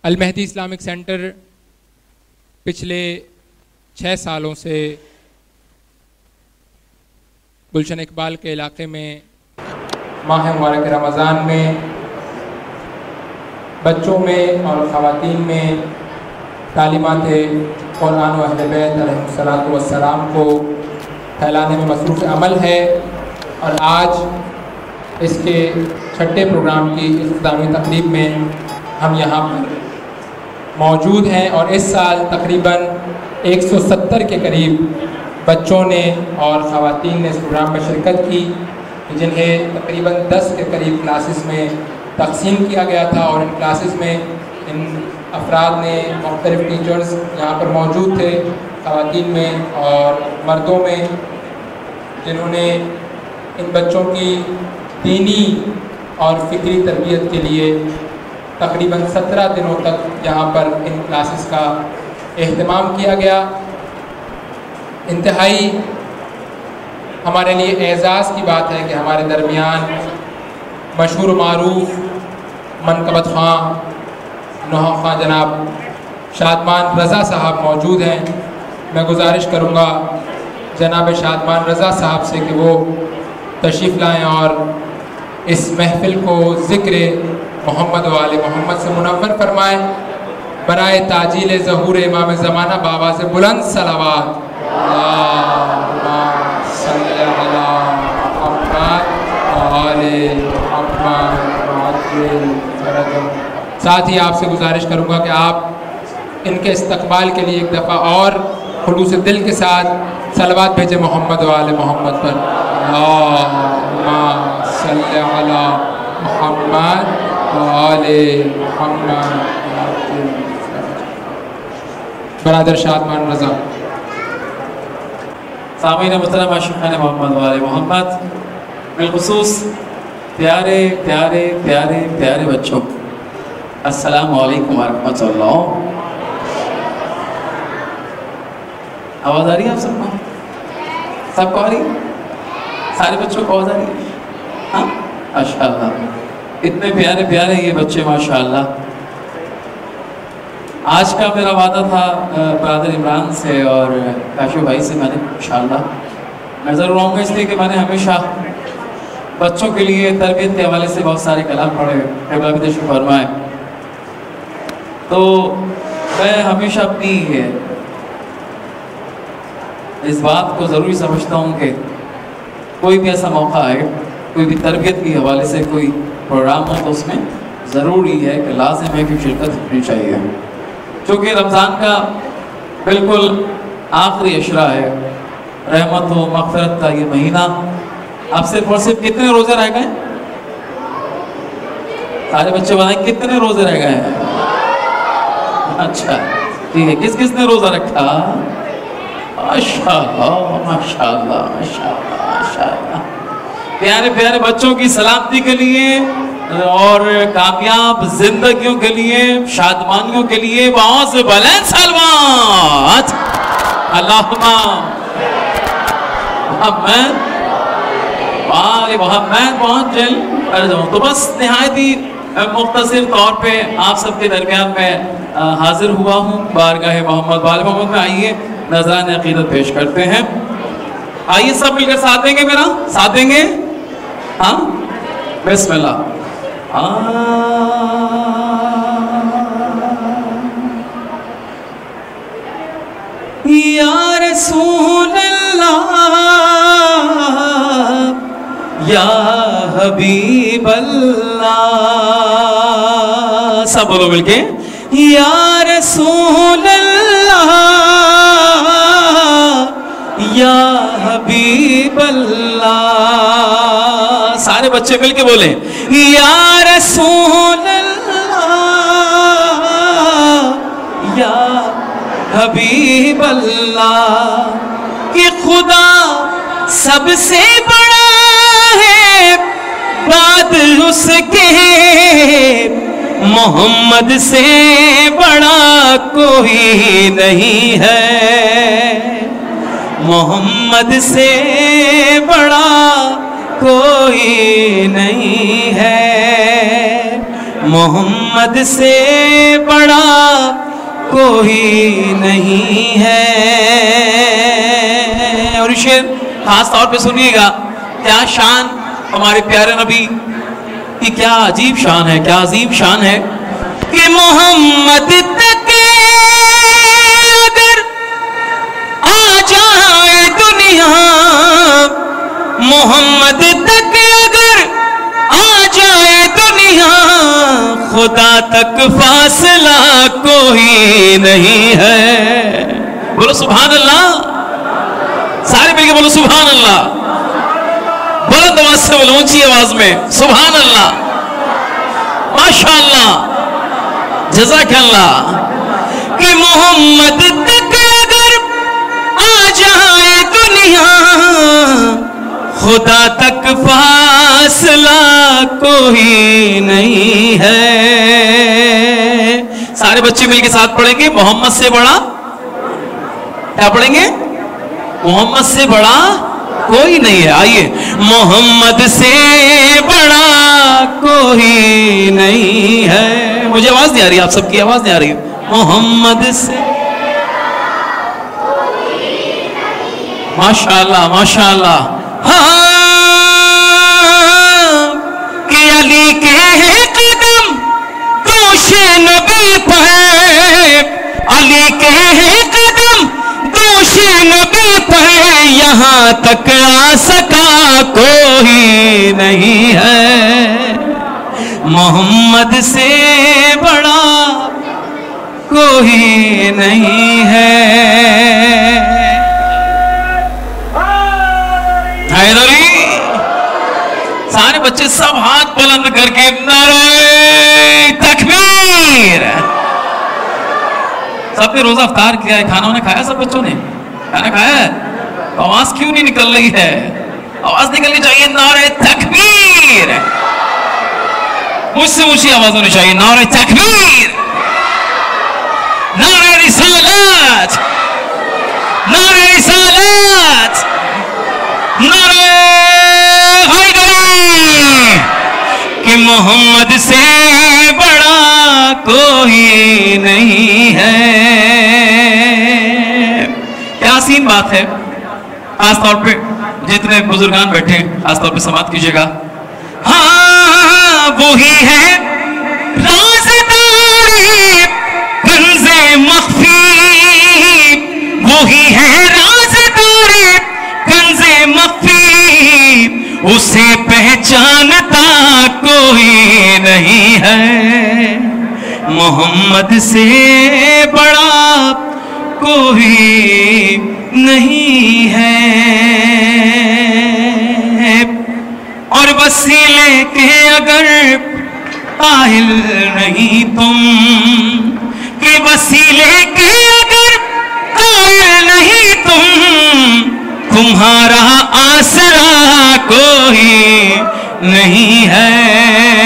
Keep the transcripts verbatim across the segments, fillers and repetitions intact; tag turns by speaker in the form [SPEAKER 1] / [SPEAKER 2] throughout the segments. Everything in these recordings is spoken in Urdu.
[SPEAKER 1] المہدی اسلامک سینٹر پچھلے چھ سالوں سے گلشن اقبال کے علاقے میں ماہ مبارک رمضان میں بچوں میں اور خواتین میں تعلیمات قرآن و اہل بیت علیہ الصلاۃ والسلام کو پھیلانے میں مصروف عمل ہے، اور آج اس کے چھٹے پروگرام کی اختتامی تقریب میں ہم یہاں پر موجود ہیں، اور اس سال تقریباً ایک سو ستر کے قریب بچوں نے اور خواتین نے اس پروگرام میں شرکت کی، جنہیں تقریباً دس کے قریب کلاسز میں تقسیم کیا گیا تھا، اور ان کلاسز میں ان افراد نے مختلف ٹیچرز یہاں پر موجود تھے، خواتین میں اور مردوں میں، جنہوں نے ان بچوں کی دینی اور فکری تربیت کے لیے تقریباً سترہ دنوں تک یہاں پر ان کلاسز کا اہتمام کیا گیا۔ انتہائی ہمارے لیے اعزاز کی بات ہے کہ ہمارے درمیان مشہور و معروف منقبت خواں نوحہ خواں جناب شادمان رضا صاحب موجود ہیں۔ میں گزارش کروں گا جناب شادمان رضا صاحب سے کہ وہ تشریف لائیں اور اس محفل کو ذکر محمد و آل محمد سے منور فرمائیں۔ برائے تاجیل ظہور امام زمانہ بآواز بلند صلوات اللہم صلی علی محمد و آل محمد وعجل فرجہم۔ ساتھ ہی آپ سے گزارش کروں گا کہ آپ ان کے استقبال کے لیے ایک دفعہ اور خلوص دل کے ساتھ صلوات بھیجیں محمد و آل محمد پر۔ اللہم صلی علی محمد و آل محمد۔ برادر شادمان رضا۔
[SPEAKER 2] سامعین محترم عاشقان محمد و آل محمد، بالخصوص پیارے پیارے پیارے پیارے بچوں، السلام علیکم ورحمۃ اللہ۔ آواز آ رہی ہے آپ سب کو؟ سب کو آ رہی ہے؟ سارے بچوں کو آواز آ رہی ہے؟ ہاں ماشاء اللہ، اتنے پیارے پیارے یہ بچے ماشاء اللہ۔ آج کا میرا وعدہ تھا برادر عمران سے اور کاشف بھائی سے، میں نے انشاءاللہ میں ضرور آؤں گا، اس لیے کہ میں نے ہمیشہ بچوں کے لیے تربیت کے حوالے سے بہت سارے کلام پڑھے، قبلہ بھی تشریف فرمائے، تو میں ہمیشہ اپنی اس بات کو ضروری سمجھتا ہوں کہ کوئی بھی ایسا موقع آئے، کوئی بھی تربیت کے حوالے سے کوئی پروگرام ہو تو اس میں ضروری ہے کہ لازم ہے کہ شرکت ہونی چاہیے، چونکہ رمضان کا بالکل آخری عشرہ ہے، رحمت و مغفرت کا یہ مہینہ۔ اب صرف اور صرف کتنے روزے رہ گئے؟ سارے بچے بتائیں کتنے روزے رہ گئے ہیں؟ اچھا ٹھیک ہے، کس کس نے روزہ رکھا؟ ماشاءاللہ ماشاءاللہ ماشاءاللہ ماشاءاللہ۔ پیارے پیارے بچوں کی سلامتی کے لیے اور کامیاب زندگیوں کے لیے، شادمانیوں کے لیے بہت سے بلند صلوات اللہم محمد وآل محمد بہت جلد کر جاؤں۔ تو بس نہایت ہی مختصر طور پہ آپ سب کے درمیان میں حاضر ہوا ہوں بارگاہ محمد وآل محمد میں۔ آئیے نذران عقیدت پیش کرتے ہیں، آئیے سب مل کر ساتھ دیں گے، میرا ساتھ دیں گے؟ ہاں بسم اللہ۔ یا رسول اللہ یا حبیب اللہ، سب بولو مل کے، یا رسول اللہ یا حبیب اللہ۔ سارے بچے مل کے بولیں یا رسول اللہ یا حبیب اللہ۔ کہ خدا سب سے بڑا ہے بعد اس کے، محمد سے بڑا کوئی نہیں ہے، محمد سے بڑا کوئی نہیں ہے، محمد سے بڑا کوئی نہیں ہے. اور شعر خاص طور پہ سنیے گا, کیا شان ہمارے پیارے نبی کی, کیا عجیب شان ہے, کیا عظیم شان ہے کہ محمد تک اگر آ جائے دنیا, محمد تک اگر آ جائے دنیا, خدا تک فاصلہ کوئی نہیں ہے. بولو سبحان اللہ, سارے مل کے بولو سبحان اللہ, بلند آواز سے بولو, اونچی آواز میں سبحان اللہ, ماشاء اللہ, جزاک اللہ. کہ محمد تک اگر آ جائے دنیا, خدا تک فاصلہ کوئی نہیں ہے. سارے بچے مل کے ساتھ پڑھیں گے, محمد سے بڑا, کیا پڑھیں گے, محمد سے بڑا کوئی نہیں ہے. آئیے, محمد سے بڑا کوئی نہیں ہے. مجھے آواز نہیں آ رہی, آپ سب کی آواز نہیں آ رہی. محمد سے, ماشاء اللہ ماشاء اللہ. ہاں کہ علی کے قدم دوش نبی پر, علی کے قدم دوش نبی پر, یہاں تک آ سکا کوئی نہیں ہے. محمد سے بڑا کوئی نہیں ہے. حیدری, سارے بچے سب ہاتھ بلند کر کے نعرہ تکبیر. سب نے روزہ افطار کیا ہے, کھانا انہیں کھایا, سب بچوں نے کھانا کھایا ہے. آواز کیوں نہیں نکل رہی ہے, آواز نکلنی چاہیے. نعرہ تکبیر, مجھ سے اونچی آواز ہونی چاہیے. نعرہ تکبیر, نعرہ رسالت, نعرہ رسالت, نعرہ حیدری. کہ محمد سے بڑا کوئی نہیں ہے. کیا حسین بات ہے. خاص طور پہ جتنے بزرگان بیٹھے, خاص طور پہ سماعت کیجیے گا. ہاں وہی ہے رازداری کنز مخفی, وہی ہے رازداری کنز مخفی, اسے پہچانتا کوئی نہیں ہے. محمد سے بڑا کوئی نہیں ہے. اور وسیلے کے اگر قائل نہیں تم, کہ وسیلے کے اگر قائل نہیں تم, تمہارا آسرا کوئی نہیں ہے.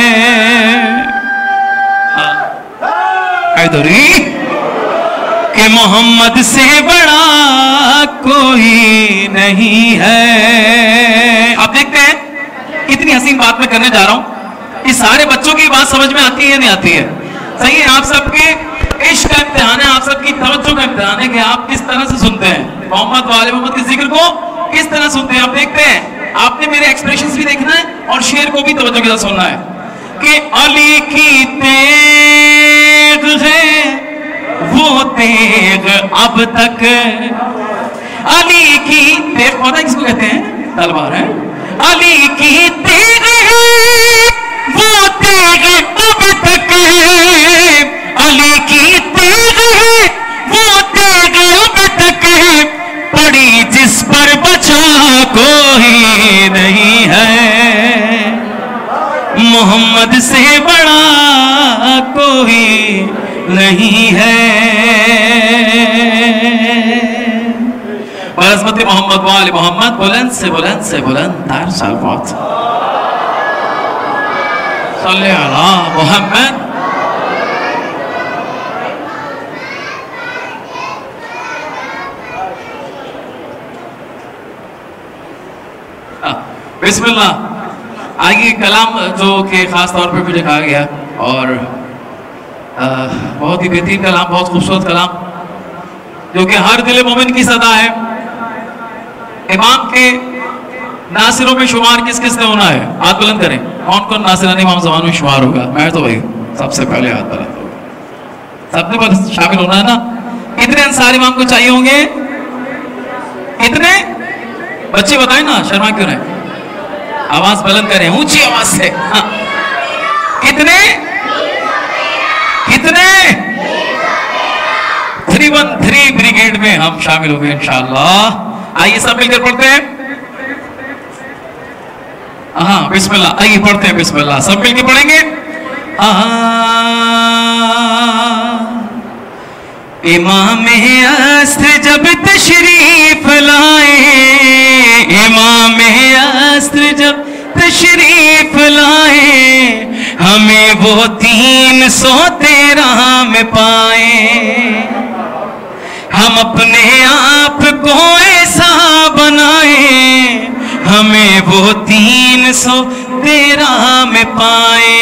[SPEAKER 2] حیدری, کہ محمد سے بڑا کوئی نہیں ہے. آپ دیکھتے ہیں کتنی حسین بات میں کرنے جا رہا ہوں. اس سارے بچوں کی بات سمجھ میں آتی ہے یا نہیں آتی ہے؟ صحیح ہے. آپ سب کے عشق کا امتحان ہے, آپ سب کی توجہ کا امتحان ہے کہ آپ کس طرح سے سنتے ہیں محمد والے محمد کے ذکر کو, کس طرح سنتے ہیں. آپ دیکھتے ہیں, آپ نے میرے ایکسپریشنز بھی دیکھنا ہے اور شعر کو بھی توجہ کے ساتھ سننا ہے. کہ علی کی تیغ ہے وہ تیغ اب تک, علی کی تیغ پتہ ہے کس کو کہتے ہیں؟ تلوار ہے. علی کی تیغ ہے وہ تیغ اب تک, علی کی تیغ ہے وہ تیغ اب تک, پڑی جس پر بچا کوئی نہیں ہے. محمد سے بڑا کوئی نہیں ہے. عظمت محمد وآل محمد, بلند سے بلند سے بلند تر صلوات. صلی علی محمد. بسم اللہ. آگے کلام جو کہ خاص طور پہ مجھے کہا گیا اور بہت ہی بہترین کلام, بہت خوبصورت کلام جو کہ ہر دل مومن کی صدا ہے. امام کے ناصروں میں شمار کس کس نے ہونا ہے؟ ہاتھ بلند کریں. کون کون ناصران امام زمان میں شمار ہوگا؟ میں تو بھائی سب سے پہلے ہاتھ بلند ہوگا. سب نے شامل ہونا ہے نا. کتنے انصار امام کو چاہیے ہوں گے؟ کتنے؟ بچے بتائیں نا, شرما کیوں رہے؟ آواز بلند کریں, اونچی آواز سے. ہاں. کتنے کتنے تھری ون تھری بریگیڈ میں ہم شامل ہوں گے انشاءاللہ. آئیے سب مل کر پڑھتے ہیں. ہاں بسم اللہ. آئیے پڑھتے ہیں بسم اللہ. سب مل کے پڑھیں گے. امام عصر جب تشریف لائے, امام عصر جب تشریف لائے, ہمیں وہ تین سو تیرہ میں پائے. ہم اپنے آپ کو ایسا بنائے, ہمیں وہ تین سو تیرہ میں پائے.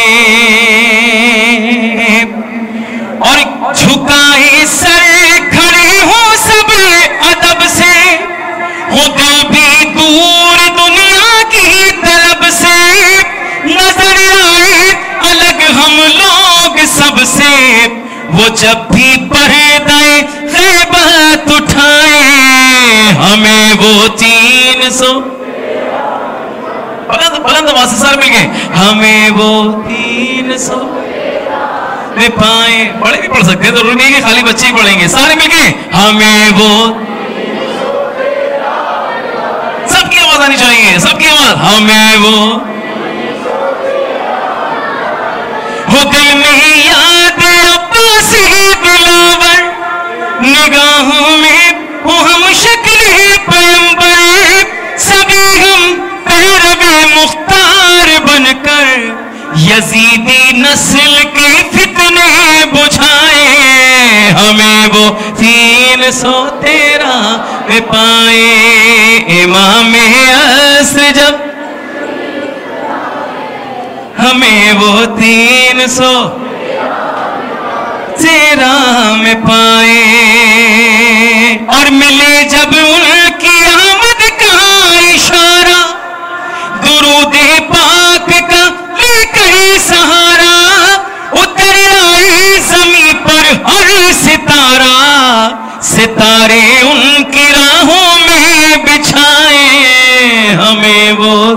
[SPEAKER 2] اور جھکائے سر کھڑے ہوں سب ادب سے, ہو دل بھی دور دنیا کی طلب سے, نظر آئے الگ ہم لوگ سب سے, وہ جب بھی پردہ غیبت اٹھائے, ہمیں وہ تین سو بلند بلند آواز سے سارے مل گئے, ہمیں وہ تین سو میں پائیں. بڑے بھی پڑھ سکتے ہیں, ضروری نہیں کہ خالی بچے ہی پڑھیں گے. سارے مل گئے, ہمیں وہ سب کی آواز آنی چاہیے, سب کی آواز. ہمیں وہ وہ دل میں یاد عباسی دلاور, نگاہوں میں وہ ہم شکل پیمبر, سبھی ہم پیرو مختار بن کر یزیدی نسل کے فتنے بجھائے, ہمیں وہ تین سو تیرہ میں پائے. امام عصر جب ہمیں وہ تین سو تیرہ میں پائے. اور ملے جب ان کی آمد کا اشارہ, درود پاک کا لے کر سہارا, اتر آئے زمین پر ہر ستارہ, ستارے ان کی راہوں میں بچھائے, ہمیں وہ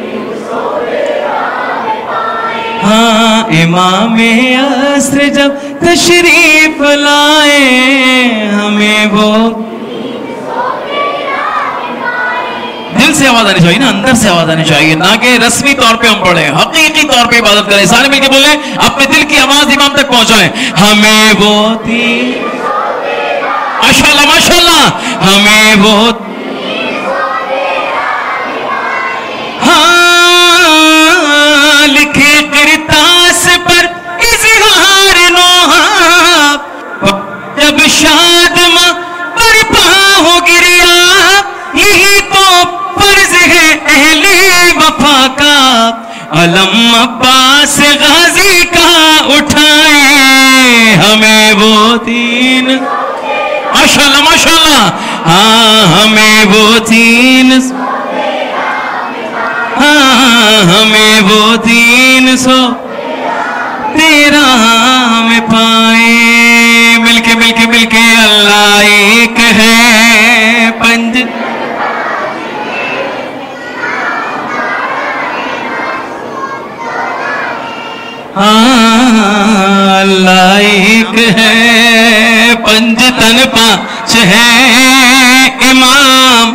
[SPEAKER 2] ہاں امام عصر جب تشریف لائے, ہمیں وہ دل سے آواز آنی چاہیے نا, اندر سے آواز آنی چاہیے, نہ کہ رسمی طور پہ ہم پڑھیں, حقیقی طور پہ عبادت کریں. سارے مل کے بولیں, اپنے دل کی آواز امام تک پہنچائیں. ہمیں وہ تین ماشاءاللہ ماشاءاللہ, ہمیں وہ ہاں لکھے کرتاس پر اظہار نوحہ, جب شادماں برپا ہو گریا, یہی تو فرض ہے اہل وفا کا, علم عباس غازی کا اٹھائے, ہمیں وہ تین ماشاءاللہ ماشاءاللہ, ہاں ہمیں وہ تین ہاں ہمیں وہ تین سو تیرہ میں پائے. مل کے مل کے مل کے اللہ ایک ہے پنج, ہاں اللہ ایک ہے پنج تن پانچ ہے امام,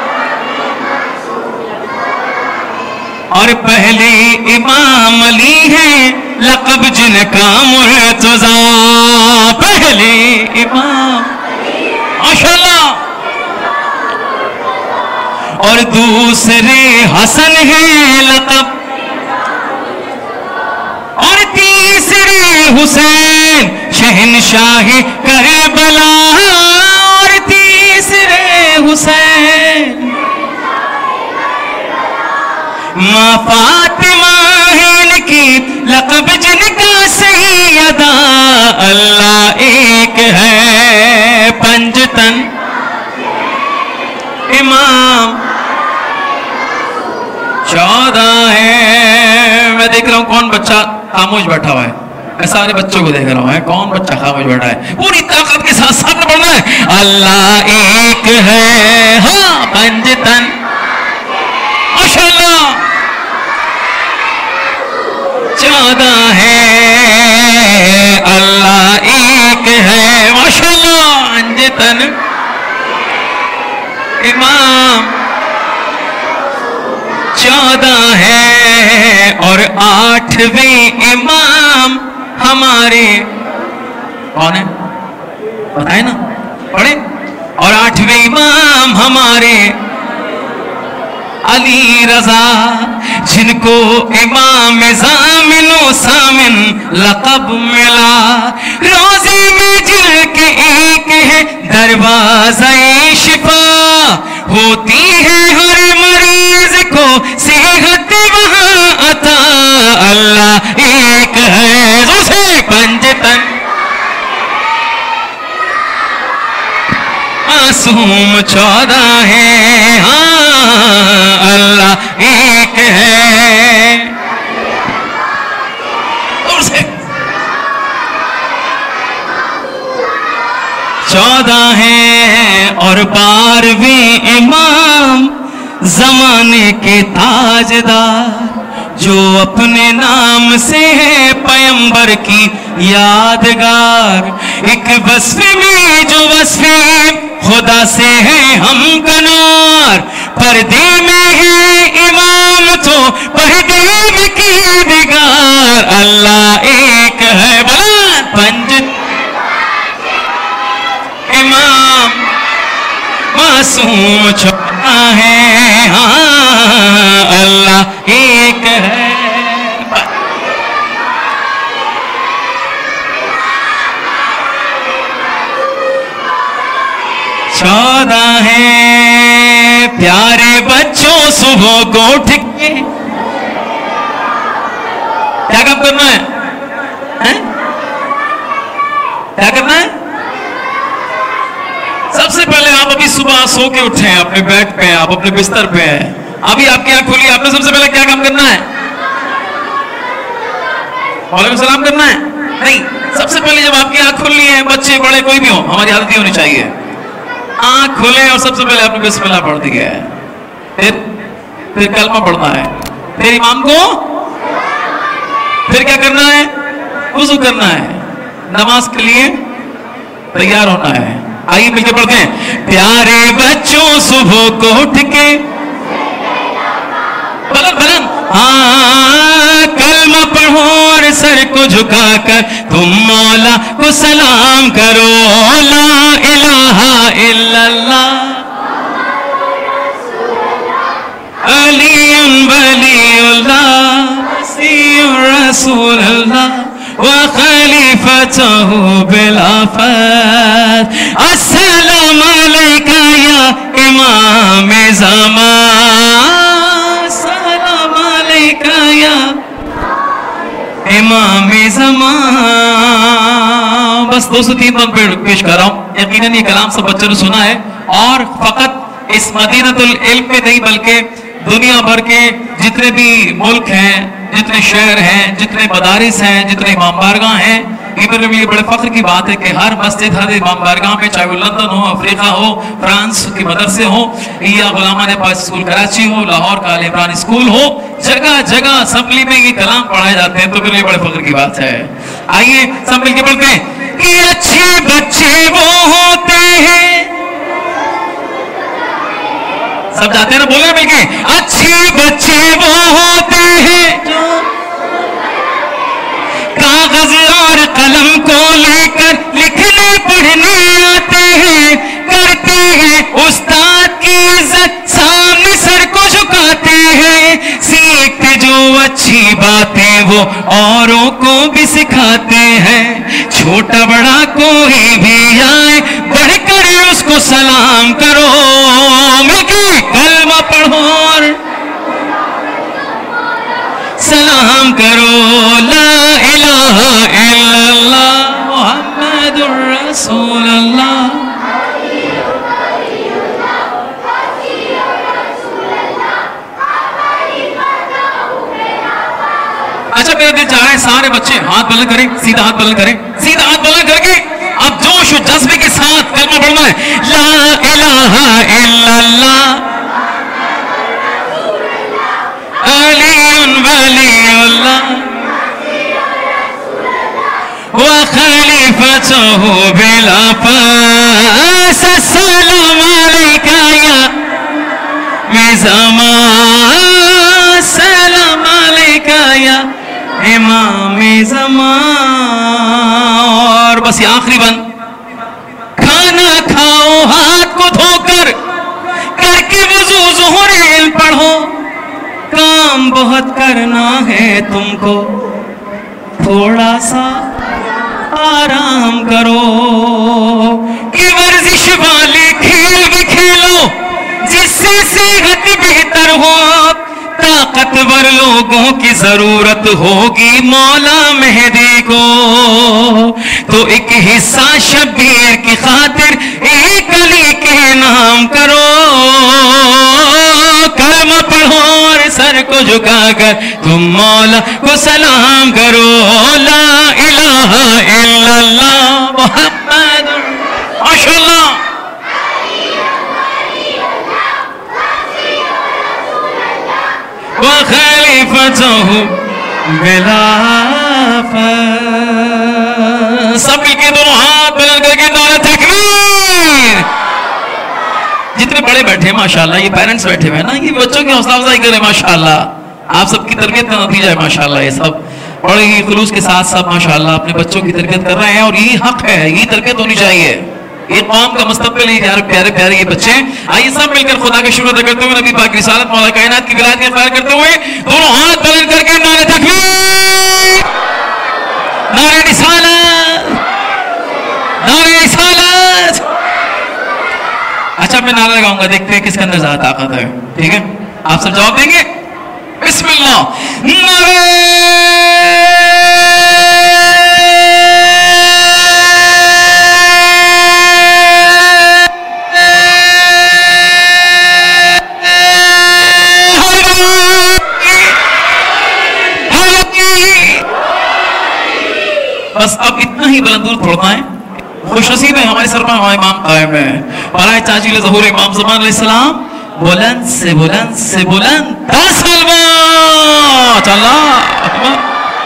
[SPEAKER 2] اور پہلے امام علی ہیں لقب جن کا مرتضی, پہلے امام ماشاءاللہ, اور دوسرے حسن ہیں لقب, اور تیسرے حسین شہنشاہ کربلا, اور تیسرے حسین ماں فاطمہ ہے ان کی لقب جن کا
[SPEAKER 3] सैयदा अल्लाह एक है पंजतन इमाम चौदह है। मैं देख रहा हूँ कौन बच्चा खामोश बैठा हुआ है, मैं सारे बच्चों को देख रहा हूँ, कौन बच्चा खामोश बैठा है। पूरी ताकत के साथ साथ पढ़ना है। अल्लाह एक है, हाँ पंजतन, माशाल्लाह चौदह है। अल्लाह एक है, माशाल्लाह पंजतन इमाम चौदह है। और आठवें इमाम हमारे कौन है बताए ना, पढ़े। और आठवें इमाम हमारे अली रजा, जिनको इमाम ज़ामिनो सामिन लक़ब मिला। रोज़े में जिनके एक है दरवाज़े शिफा, होती है हर मरीज को सेहत वहाँ अता। अल्लाह एक है, दूसरे पंजतन मासूम चौदह है, हाँ अल्लाह एक है। दूसरे चौदह है। और बारहवें इमाम जमाने के ताजदार, जो अपने नाम से है पैगंबर की यादगार। एक वस्फ में जो वस्फ खुदा से है हम कनार, पर्दे में है इमाम तो पर्दे में कीर्तिगार। अल्लाह एक है, बोला पंज इमाम मासूम छोटा है, हाँ अल्लाह एक है। चौदह है। प्यारे बच्चों सुबह को उठ के क्या काम करना है, हैं? क्या करना है? सबसे पहले आप अभी सुबह सो के उठे हैं, अपने बेड पे हैं, आप अपने बिस्तर पे हैं, अभी आपकी आंख खुली, आपने सबसे पहले क्या काम करना है? वालेकुम सलाम करना है? नहीं, सबसे पहले जब आपकी आंख खुली है, बच्चे बड़े कोई भी हो, हमारी आदत ही होनी चाहिए, आंख खोले और सबसे पहले आपने बिस्मिल्लाह पढ़ दी है, फिर फिर कलमा पढ़ना है, फिर इमाम को फिर क्या करना है? वुज़ू करना है, नमाज के लिए तैयार होना है। आइए मिलकर पढ़ते हैं। प्यारे बच्चों सुबह को उठ के बुलंद बुलंद हाँ कलमा पढ़ो और सर को झुकाकर तुम मौला को सलाम करो। ला इलाहा इल्लल्लाह अलीयुन वलीयुल्लाह वसीयुर रसूलुल्लाह व खलीफतहु बिलाफत। अस्सलामु अलैका या इमाम ज़मान, अस्सलामु अलैका या इमाम ज़मान। बस दो सौ तीन बंद पेश कर रहा हूँ। यकीनन ये कलाम सब बच्चों ने सुना है और फकत इस मदीनतुल इल्म में नहीं बल्कि दुनिया भर के जितने भी मुल्क हैं, जितने शहर हैं, जितने मदारिस हैं, जितने इमाम बारगाह हैं, ये मेरे लिए बड़े फख्र की बात है कि हर मस्जिद हर इमाम बारगाह में, चाहे वो लंदन हो, अफ्रीका हो, फ्रांस के मदरसे हो या गुलामा पास स्कूल कराची हो, लाहौर का अल इमरान स्कूल हो, जगह जगह असम्बली में ये कलाम पढ़ाए जाते हैं, तो मेरे लिए बड़े फख्र की बात है। आइए सब मिलकर पढ़ते हैं कि अच्छे बच्चे वो होते हैं, सब जाते हैं ना, बोले मिलके, अच्छे बच्चे वो होते हैं जो कागज और कलम को लेकर लिखने पढ़ने आते हैं, करते हैं उस्ताद की इज्जत, सामने सर को झुकाते हैं, सीखते जो अच्छी बातें वो औरों को भी सिखाते हैं। छोटा बड़ा कोई भी आए बढ़कर उसको सलाम करो, मिलके कलमा पढ़ो और सलाम करो, ला इलाहा इल्लल्लाह मुहम्मदुर रसूलुल्लाह। अच्छा मेरे दिल चाह रहा है सारे बच्चे हाथ बुलंद करें, सीधा हाथ बुलंद करें, सीधा हाथ बुलंद करके अब जोश और जज्बे के साथ कलमा पढ़ना है, ला इलाहा इल्लल्लाह अलीयुन वलीयुल्लाह व खलीफतुहु बिला पास, अस्सलाम अलैका या मिज़मान, सलाम अलैका या इमाम ज़मान। और बस ये आखिरी बंद, खाना खाओ हाथ को धोकर, करके वुज़ू ज़ुहर पढ़ो, काम बहुत करना है तुमको, थोड़ा सा आराम करो, कि वर्जिश वाले खेल भी खेलो जिससे सेहत बेहतर हो, ताकतवर लोगों की जरूरत होगी मौला मेहदी को, तो एक हिस्सा शबीर की खातिर एक अली के नाम करो, कलमा पढ़ो और सर को झुकाकर तुम मौला को सलाम करो, ला इलाहा इल्लल्लाह मुहम्मद माशाअल्लाह। वखलीफतुहु बिला पास, सब मिलके दोनों हाथ बुलंद करके नारे तकबीर। जितने बड़े बैठे हैं माशाल्लाह, ये पेरेंट्स बैठे हुए हैं ना, ये बच्चों की हौसला अफजाई करें माशाल्लाह, आप सबकी तरबियत का नतीजा है माशाल्लाह। ये सब बड़े ही खुलूस के साथ सब माशाल्लाह अपने बच्चों की तरबियत कर रहे हैं, और यही हक है, यही तरबियत होनी चाहिए, ये कौम का मुस्तकबिल है यार, प्यारे प्यारे ये बच्चे। आइए सब मिलकर खुदा का शुक्र अदा करते हुए नबी पाक की रिसालत मौला कायनात की विलायत का इकरार करते हुए दोनों हाथ बुलंद करके नारे तकबीर, नारे रिसालत, नारे रिसालत। अच्छा मैं नारा लगाऊंगा, देखते हैं किसके अंदर ज्यादा ताकत है, ठीक है? आप सब जवाब देंगे, बिस्मिल्लाह। नारे बस अब इतना ही बुलंद पढ़ना है। खुशनसीब है हमारे सर पर हमारे इमाम कायम है, बराए ताजिल ज़हूर इमाम ज़मान अलैहिस्सलाम, बुलंद से बुलंद से बुलंद दस सलवात अल्लाह अकबर।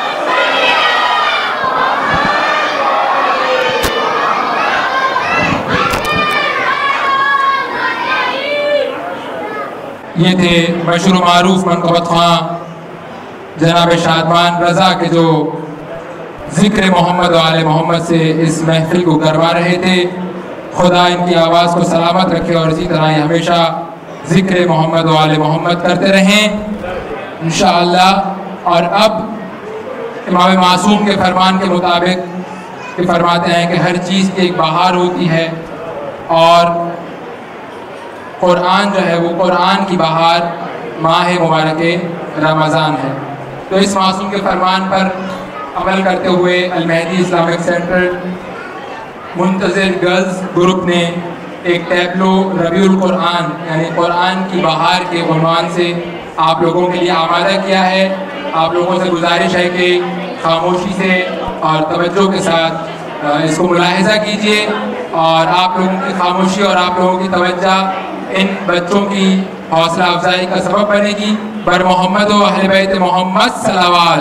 [SPEAKER 1] ये थे मशहूर मारूफ मनक़बत ख़्वां जनाब शादमान रज़ा के जो ज़िक्र मोहम्मद व आले मोहम्मद से इस महफिल को करवा रहे थे। खुदा इनकी आवाज़ को सलामत रखे और इसी तरह ये हमेशा ज़िक्र मोहम्मद व आले मोहम्मद करते रहें इंशाअल्लाह। और अब इमाम मासूम के फरमान के मुताबिक कि फरमाते हैं कि हर चीज़ की एक बहार होती है, और क़ुरान जो है वो क़ुरान की बहार माह मुबारक रमज़ान है। तो इस मासूम के फरमान पर अमल करते हुए Al Mehdi Islamic Centre Muntazir girls group ने एक टैबलो रबीउल कुरान यानी कुरान की बहार के उन्वान से आप लोगों के लिए आमादा किया है। आप लोगों से गुजारिश है कि खामोशी से और तवज्जो के साथ इसको मुलाहिज़ा कीजिए, और आप लोगों की खामोशी और आप लोगों की तवज्जो इन बच्चों की हौसला अफजाई का सबब बनेगी। बर मोहम्मद व अहले बैत मोहम्मद सलावत।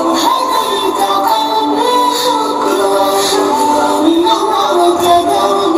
[SPEAKER 4] Together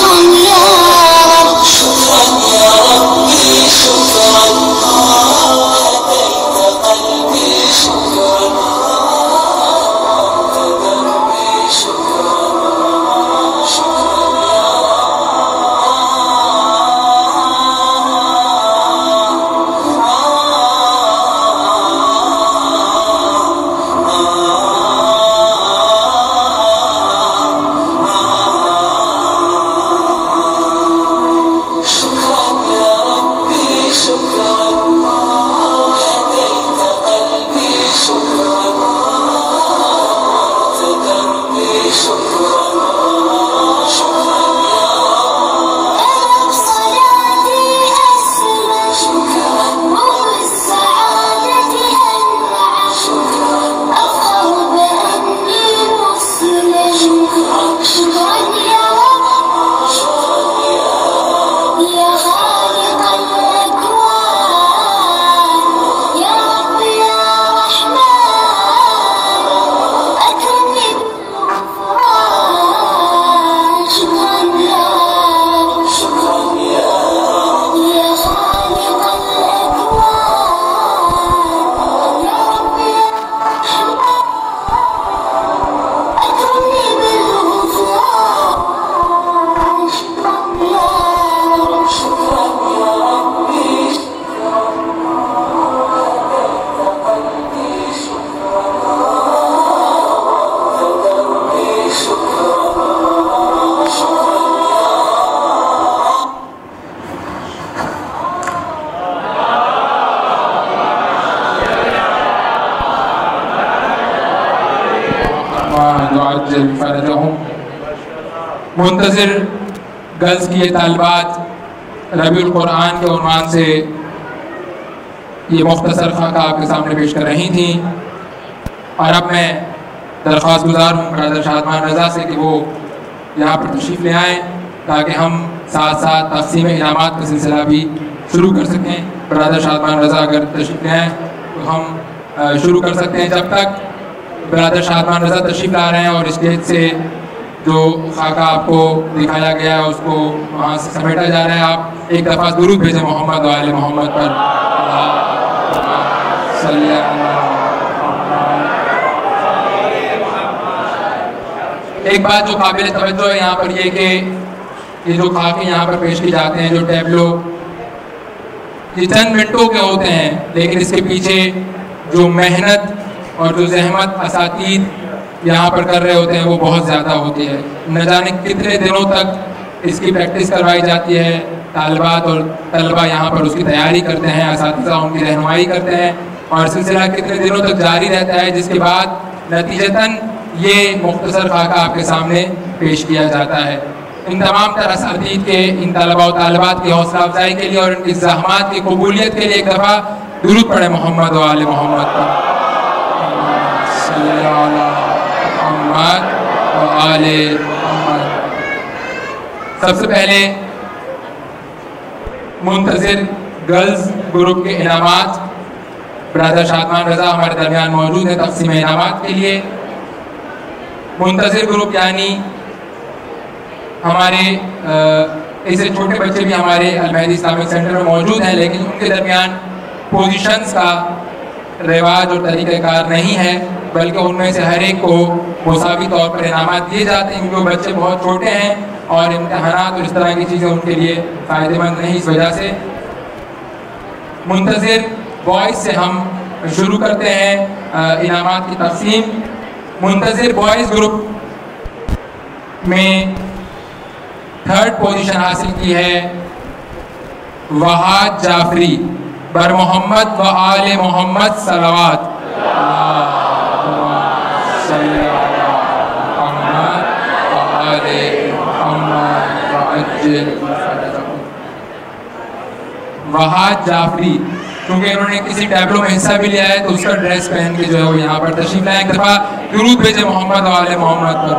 [SPEAKER 1] منتظر گرلز کی یہ طالبات ربیع القرآن کے عنوان سے یہ مختصر خاکہ آپ کے سامنے پیش کر رہی تھیں، اور اب میں درخواست گزار ہوں برادر شادمان رضا سے کہ وہ یہاں پر تشریف لے آئیں تاکہ ہم ساتھ ساتھ تقسیم انعامات کا سلسلہ بھی شروع کر سکیں۔ برادر شادمان رضا اگر تشریف لے آئیں تو ہم شروع کر سکتے ہیں۔ جب تک برادر شادمان رضا تشریف لا رہے ہیں اور اسٹیج سے جو خاکہ آپ کو دکھایا گیا ہے اس کو وہاں سے سمیٹا جا رہا ہے، آپ ایک دفعہ درود بھیجیں محمد و آل محمد پر۔ ایک بات جو قابل توجہ ہے یہاں پر یہ کہ یہ جو خاکے یہاں پر پیش کی جاتے ہیں، جو ٹیبلو، یہ چند منٹوں کے ہوتے ہیں، لیکن اس کے پیچھے جو محنت اور جو زحمت اساتید یہاں پر کر رہے ہوتے ہیں وہ بہت زیادہ ہوتی ہے۔ نہ جانے کتنے دنوں تک اس کی پریکٹس کروائی جاتی ہے، طالبات اور طلبہ یہاں پر اس کی تیاری کرتے ہیں، اساتذہ ان کی رہنمائی کرتے ہیں، اور سلسلہ کتنے دنوں تک جاری رہتا ہے، جس کے بعد نتیجتاً یہ مختصر خاکہ آپ کے سامنے پیش کیا جاتا ہے۔ ان تمام تر اساتید کے، ان طلبہ و طالبات کی حوصلہ افزائی کے لیے اور ان کی زحمات کی قبولیت کے لیے ایک دفعہ درود پڑھیں محمد و آل محمد پر۔ صلی اللہ محمد و آل محمد۔ سب سے پہلے منتظر گرلز گروپ کے انعامات، برادر شادمان رضا ہمارے درمیان موجود ہیں تقسیم انعامات کے لیے۔ منتظر گروپ یعنی ہمارے ایسے چھوٹے بچے بھی ہمارے المہدی اسلامک سینٹر میں موجود ہیں، لیکن ان کے درمیان پوزیشنز کا رواج اور طریقہ کار نہیں ہے، بلکہ ان میں سے ہر ایک کو مساوی طور پر انعامات دیے جاتے ہیں، کیونکہ وہ بچے بہت چھوٹے ہیں اور امتحانات اور اس طرح کی چیزیں ان کے لیے فائدہ مند نہیں۔ اس وجہ سے منتظر بوائز سے ہم شروع کرتے ہیں انعامات کی تقسیم۔ منتظر بوائز گروپ میں تھرڈ پوزیشن حاصل کی ہے وحاد جعفری، بر محمد و آل محمد صلوات۔ وحاد جعفری، کیونکہ انہوں نے کسی ٹیبلو میں حصہ بھی لیا ہے تو اس کا ڈریس پہن کے جو ہے وہ یہاں پر تشریف لائیں۔ ایک دفعہ درود بھیجیں محمد و آل محمد پر۔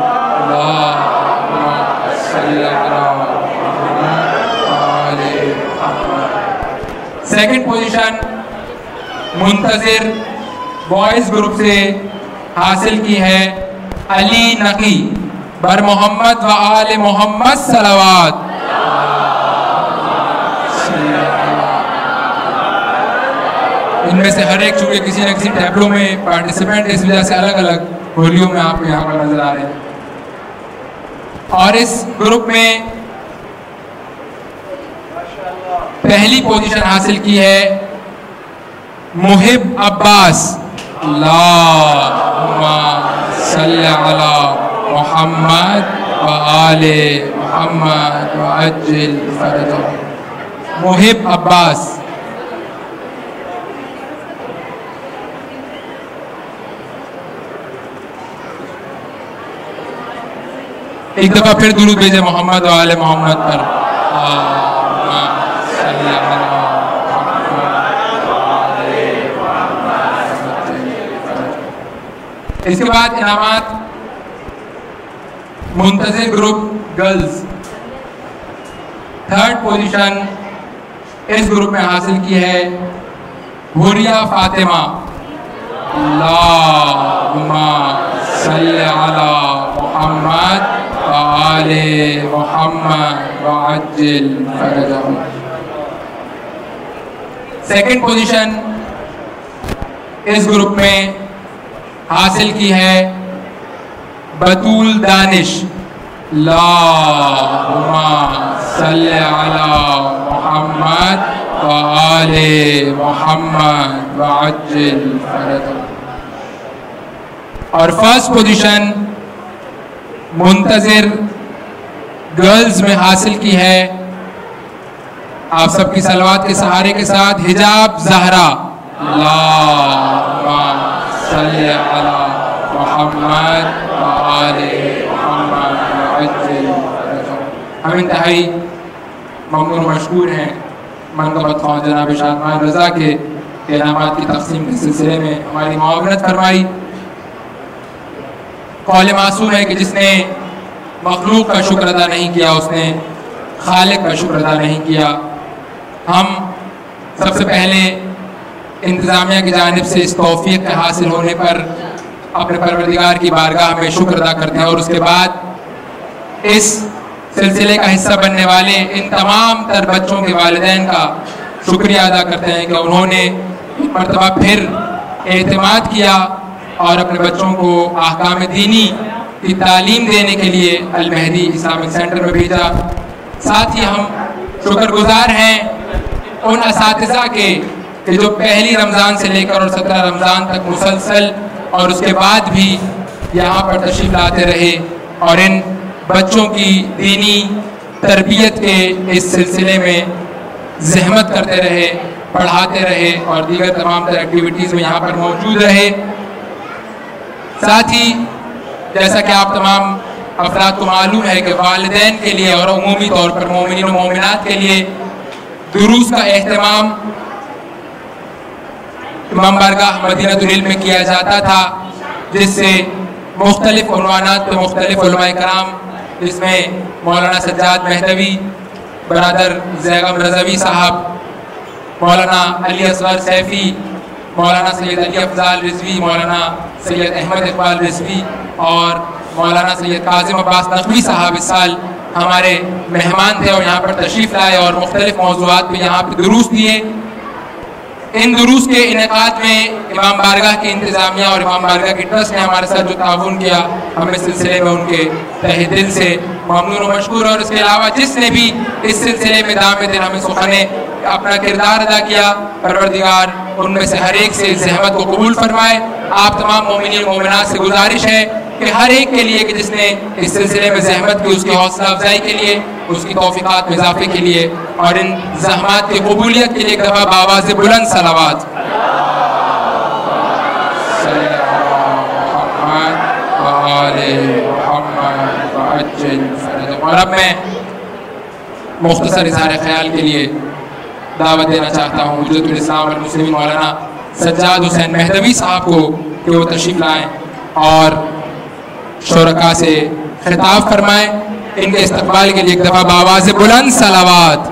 [SPEAKER 1] Second position Muntazir boys group سے حاصل کی ہے علی نقی، बर मोहम्मद व आले मोहम्मद सलावत। इनमें से हर एक चूंकि किसी न किसी टैबलो में पार्टिसिपेंट, इस वजह से अलग अलग बोलियों में आपको यहाँ पर नजर आ रहे हैं। और इस ग्रुप में पहली पोजीशन हासिल की है मुहिब अब्बास। अल्लाहुम्मा सल्ली अला मुहम्मद व आले मुहम्मद व अज्जिल फरजहु। मुहिब अब्बास। एक दफा फिर दुरूद भेजे मोहम्मद व आले मोहम्मद पर। इसके बाद इनामात Muntazir group girls. Third position इस ग्रुप में हासिल की है हुरिया फातिमा। अल्लाहुम्मा सल्ली अला मुहम्मद व आले मुहम्मद व अज्जिल फरजहु। सेकंड पोजीशन इस ग्रुप में हासिल की है बतूल दानिश। अल्लाहुम्मा सल्ली अला मुहम्मद व आले मुहम्मद व अज्जिल फरजहु। और फर्स्ट पोजीशन मुंतज़िर गर्ल्स में हासिल की है आप सबकी सलवात के सहारे के साथ हिजाब ज़हरा। अल्लाहुम्मा सल्ली अला मुहम्मद व आले मुहम्मद व अज्जिल फरजहु। हम इंतहाई ममनून मशकूर हैं मनक़बत ख़्वान जनाब शादमान रज़ा के इनामात की तक़सीम के सिलसिले में हमारी मुआवनत फरमाई। कौल मासूम है कि जिसने मखलूक का शुक्र अदा नहीं किया उसने खालिक का शुक्र अदा नहीं किया। हम सबसे पहले इंतज़ामिया की जानिब से इस तौफ़ीक़ के हासिल होने पर अपने परवरदिगार की बारगाह में शुक्र अदा करते हैं और उसके बाद इस सिलसिले का हिस्सा बनने वाले इन तमाम तर बच्चों के वालिदैन का शुक्रिया अदा करते हैं कि उन्होंने एक मरतबा फिर एतमाद किया और अपने बच्चों को अहकाम दीनी की तालीम देने के लिए अल महदी इस्लामिक सेंटर में भेजा। साथ ही हम शुक्रगुजार हैं उन असातिज़ा के कि जो पहली रमज़ान से लेकर और सत्रह रमज़ान तक मुसलसल और उसके बाद भी यहाँ पर तशरीफ़ लाते रहे और इन बच्चों की दीनी तरबियत के इस सिलसिले में ज़हमत करते रहे, पढ़ाते रहे और दीगर तमाम तरह एक्टिविटीज़ में यहाँ पर मौजूद रहे। साथ ही जैसा कि आप तमाम अफराद को मालूम है कि वालिदैन के लिए और उमूमी तौर पर मोमिनीन और मोमिनात के लिए दुरूस का एहतमाम इमाम बारगाह मदीनतुल इल्म में किया जाता था, जिससे मुख्तलिफ उन्वानात पे मुख्तलिफ उलमाए कराम, जिसमें मौलाना सज्जाद मेहदवी, बरादर ज़ैगम रज़वी साहब, मौलाना अली असगर सैफ़ी, मौलाना सैयद अली अफजाल रिज़वी, मौलाना सैयद अहमद इकबाल रिज़वी और मौलाना सैयद काज़िम अब्बास नक़वी साहब इस साल हमारे मेहमान थे और यहाँ पर तशरीफ़ लाए और मुख्तलिफ मौज़ूआत पे यहाँ पर दुरूस दिए। इन दुरूस के इनेकाद में इमाम बारगाह की इंतज़ामिया और इमाम बारगाह की ट्रस्ट ने हमारे साथ जो ताउन किया, हम इस सिलसिले में उनके तहे दिल से ममनून और मशकूर। और इसके अलावा जिसने भी इस सिलसिले में दाम दिन हमें सुखाने अपना किरदार अदा किया, परवरदिगार उनमें से हर एक से ज़हमत को कबूल फरमाए। आप तमाम मोमिनीन मोमिनात से गुजारिश है कि हर एक के लिए कि जिसने इस सिलसिले में ज़हमत की, उसकी हौसला अफजाई के लिए, उसकी तौफ़ीक़ात में इज़ाफ़े के लिए और इन ज़हमात की कबूलियत के लिए एक दफ़ा बावाज़ बुलंद सलावत। और अब मैं मुख्तसर इज़हार ख़याल के लिए दावत देना चाहता हूँ हुज्जतुल इस्लाम वल मुस्लिमीन मौलाना सज्जाद हुसैन मेहदवी साहब को कि वो तशरीफ़ लाएँ और शुरका से खिताब फरमाएँ। इनके इस्तकबाल के लिए एक दफ़ा बावाज़ बुलंद सलावत।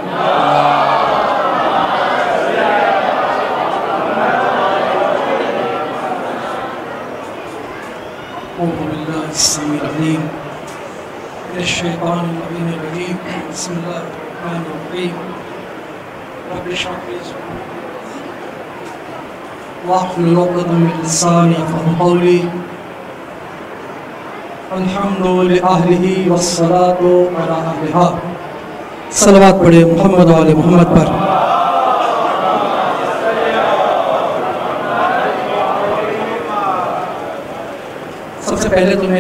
[SPEAKER 4] الشيطان اللعين الرجيم بسم الله الرحمن الرحيم رب اشرح لي صدري واحلل عقدة من لساني يفقهوا قولي الحمد لأهله والصلاة على أهلها صلوات پڑھے محمد و آل محمد پر. سب سے پہلے تو میں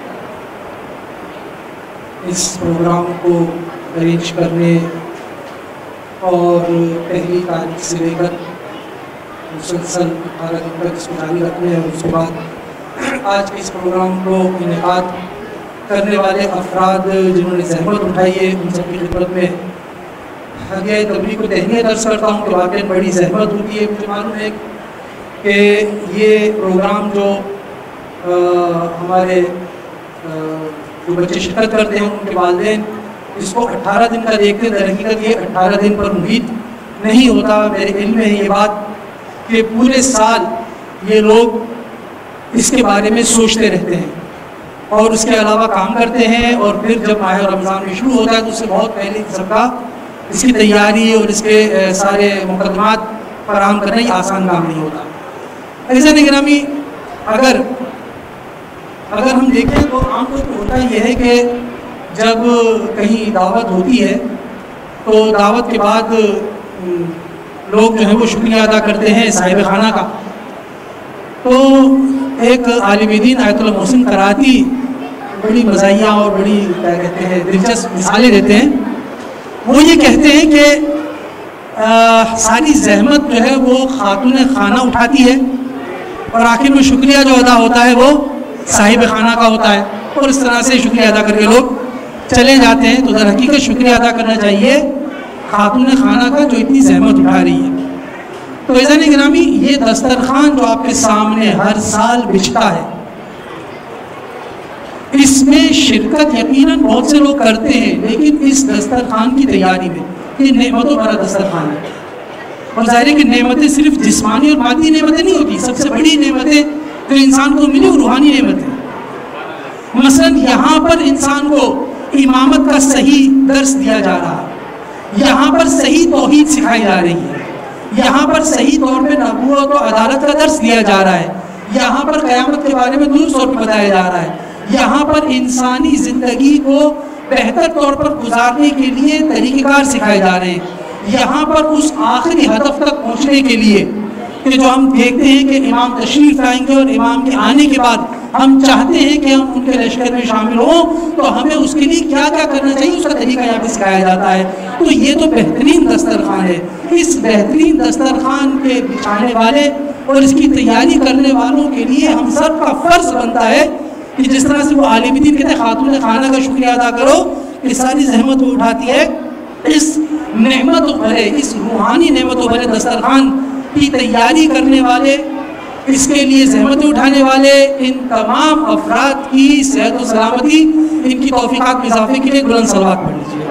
[SPEAKER 4] اس پروگرام کو ارینج کرنے اور پہلی تاریخ سے لے کر مسلسل اٹھارہ دن تک اس کو جاری رکھنے اور اس کے بعد آج کے اس پروگرام کو انعقاد کرنے والے افراد جنہوں نے زحمت اٹھائی ہے ان سب کی خدمت میں ہدیہ تبلیغ کو تہنیت عرض کرتا ہوں کہ واقعی بڑی زحمت ہوتی ہے. مجھے معلوم ہے کہ یہ پروگرام جو ہمارے جو بچے شرکت کرتے ہیں ان کے والدین اس کو اٹھارہ دن کا دیکھتے ہیں. در حقیقت یہ اٹھارہ دن پر محیط نہیں ہوتا. میرے علم میں ہے یہ بات کہ پورے سال یہ لوگ اس کے بارے میں سوچتے رہتے ہیں اور اس کے علاوہ کام کرتے ہیں, اور پھر جب ماہ رمضان میں شروع ہوتا ہے تو اس سے بہت پہلے سب کا اس کی تیاری اور اس کے سارے مقدمات فراہم کرنا یہ آسان کام نہیں ہوتا. عزیزان گرامی, اگر اگر ہم دیکھیں تو عام طور پر ہوتا یہ ہے کہ جب کہیں دعوت ہوتی ہے تو دعوت کے بعد لوگ جو ہیں وہ شکریہ ادا کرتے ہیں صاحب خانہ کا. تو ایک عالم دین آیت اللہ محسن کراتی بڑی مزاحیہ اور بڑی کیا کہتے ہیں دلچسپ مثالیں دیتے ہیں. وہ یہ کہتے ہیں کہ ساری زحمت جو ہے وہ خاتون خانہ اٹھاتی ہے اور آخر میں شکریہ جو ادا ہوتا ہے وہ صاحب خانہ کا ہوتا ہے, اور اس طرح سے شکریہ ادا کر کے لوگ چلے جاتے ہیں. تو در حقیقت شکریہ ادا کرنا چاہیے خاتون خانہ کا جو اتنی زحمت اٹھا رہی ہے. تو عزیزان گرامی, یہ دسترخوان جو آپ کے سامنے ہر سال بچھتا ہے اس میں شرکت یقیناً بہت سے لوگ کرتے ہیں, لیکن اس دسترخوان کی تیاری میں یہ نعمتوں بھرا دسترخوان ہے. اور ظاہر ہے کہ نعمتیں صرف جسمانی اور مادی نعمتیں نہیں ہوتی, سب سے بڑی نعمتیں جو انسان کو ملی وہ روحانی نعمتیں. مثلا یہاں پر انسان کو امامت کا صحیح درس دیا جا رہا ہے, یہاں پر صحیح توحید سکھائی جا رہی ہے, یہاں پر صحیح طور پہ نبوت و عدالت کا درس دیا جا رہا ہے, یہاں پر قیامت کے بارے میں درست طور پہ بتایا جا رہا ہے, یہاں پر انسانی زندگی کو بہتر طور پر گزارنے کے لیے طریقہ کار سکھائے جا رہے ہیں, یہاں پر اس آخری ہدف تک پہنچنے کے لیے کہ جو ہم دیکھتے ہیں کہ امام تشریف لائیں گے اور امام کے آنے کے بعد ہم چاہتے ہیں کہ ہم ان کے لشکر میں شامل ہوں, تو ہمیں اس کے لیے کیا کیا کرنا چاہیے اس کا طریقہ یہاں پہ سکھایا جاتا ہے. تو یہ تو بہترین دسترخوان ہے. اس بہترین دسترخوان کے بچھانے والے اور اس کی تیاری کرنے والوں کے لیے ہم سب کا فرض بنتا ہے کہ جس طرح سے وہ عالم دین کہتے ہیں خاتون خانہ کا شکریہ ادا کرو کہ ساری زحمت وہ اٹھاتی ہے. اس نعمتوں بھرے, اس روحانی نعمتوں بھرے دسترخوان کی تیاری کرنے والے, اس کے لیے زحمتیں اٹھانے والے ان تمام افراد کی صحت و سلامتی, ان کی توفیقات میں اضافے کے لیے بلند صلوات پڑھ لیجیے.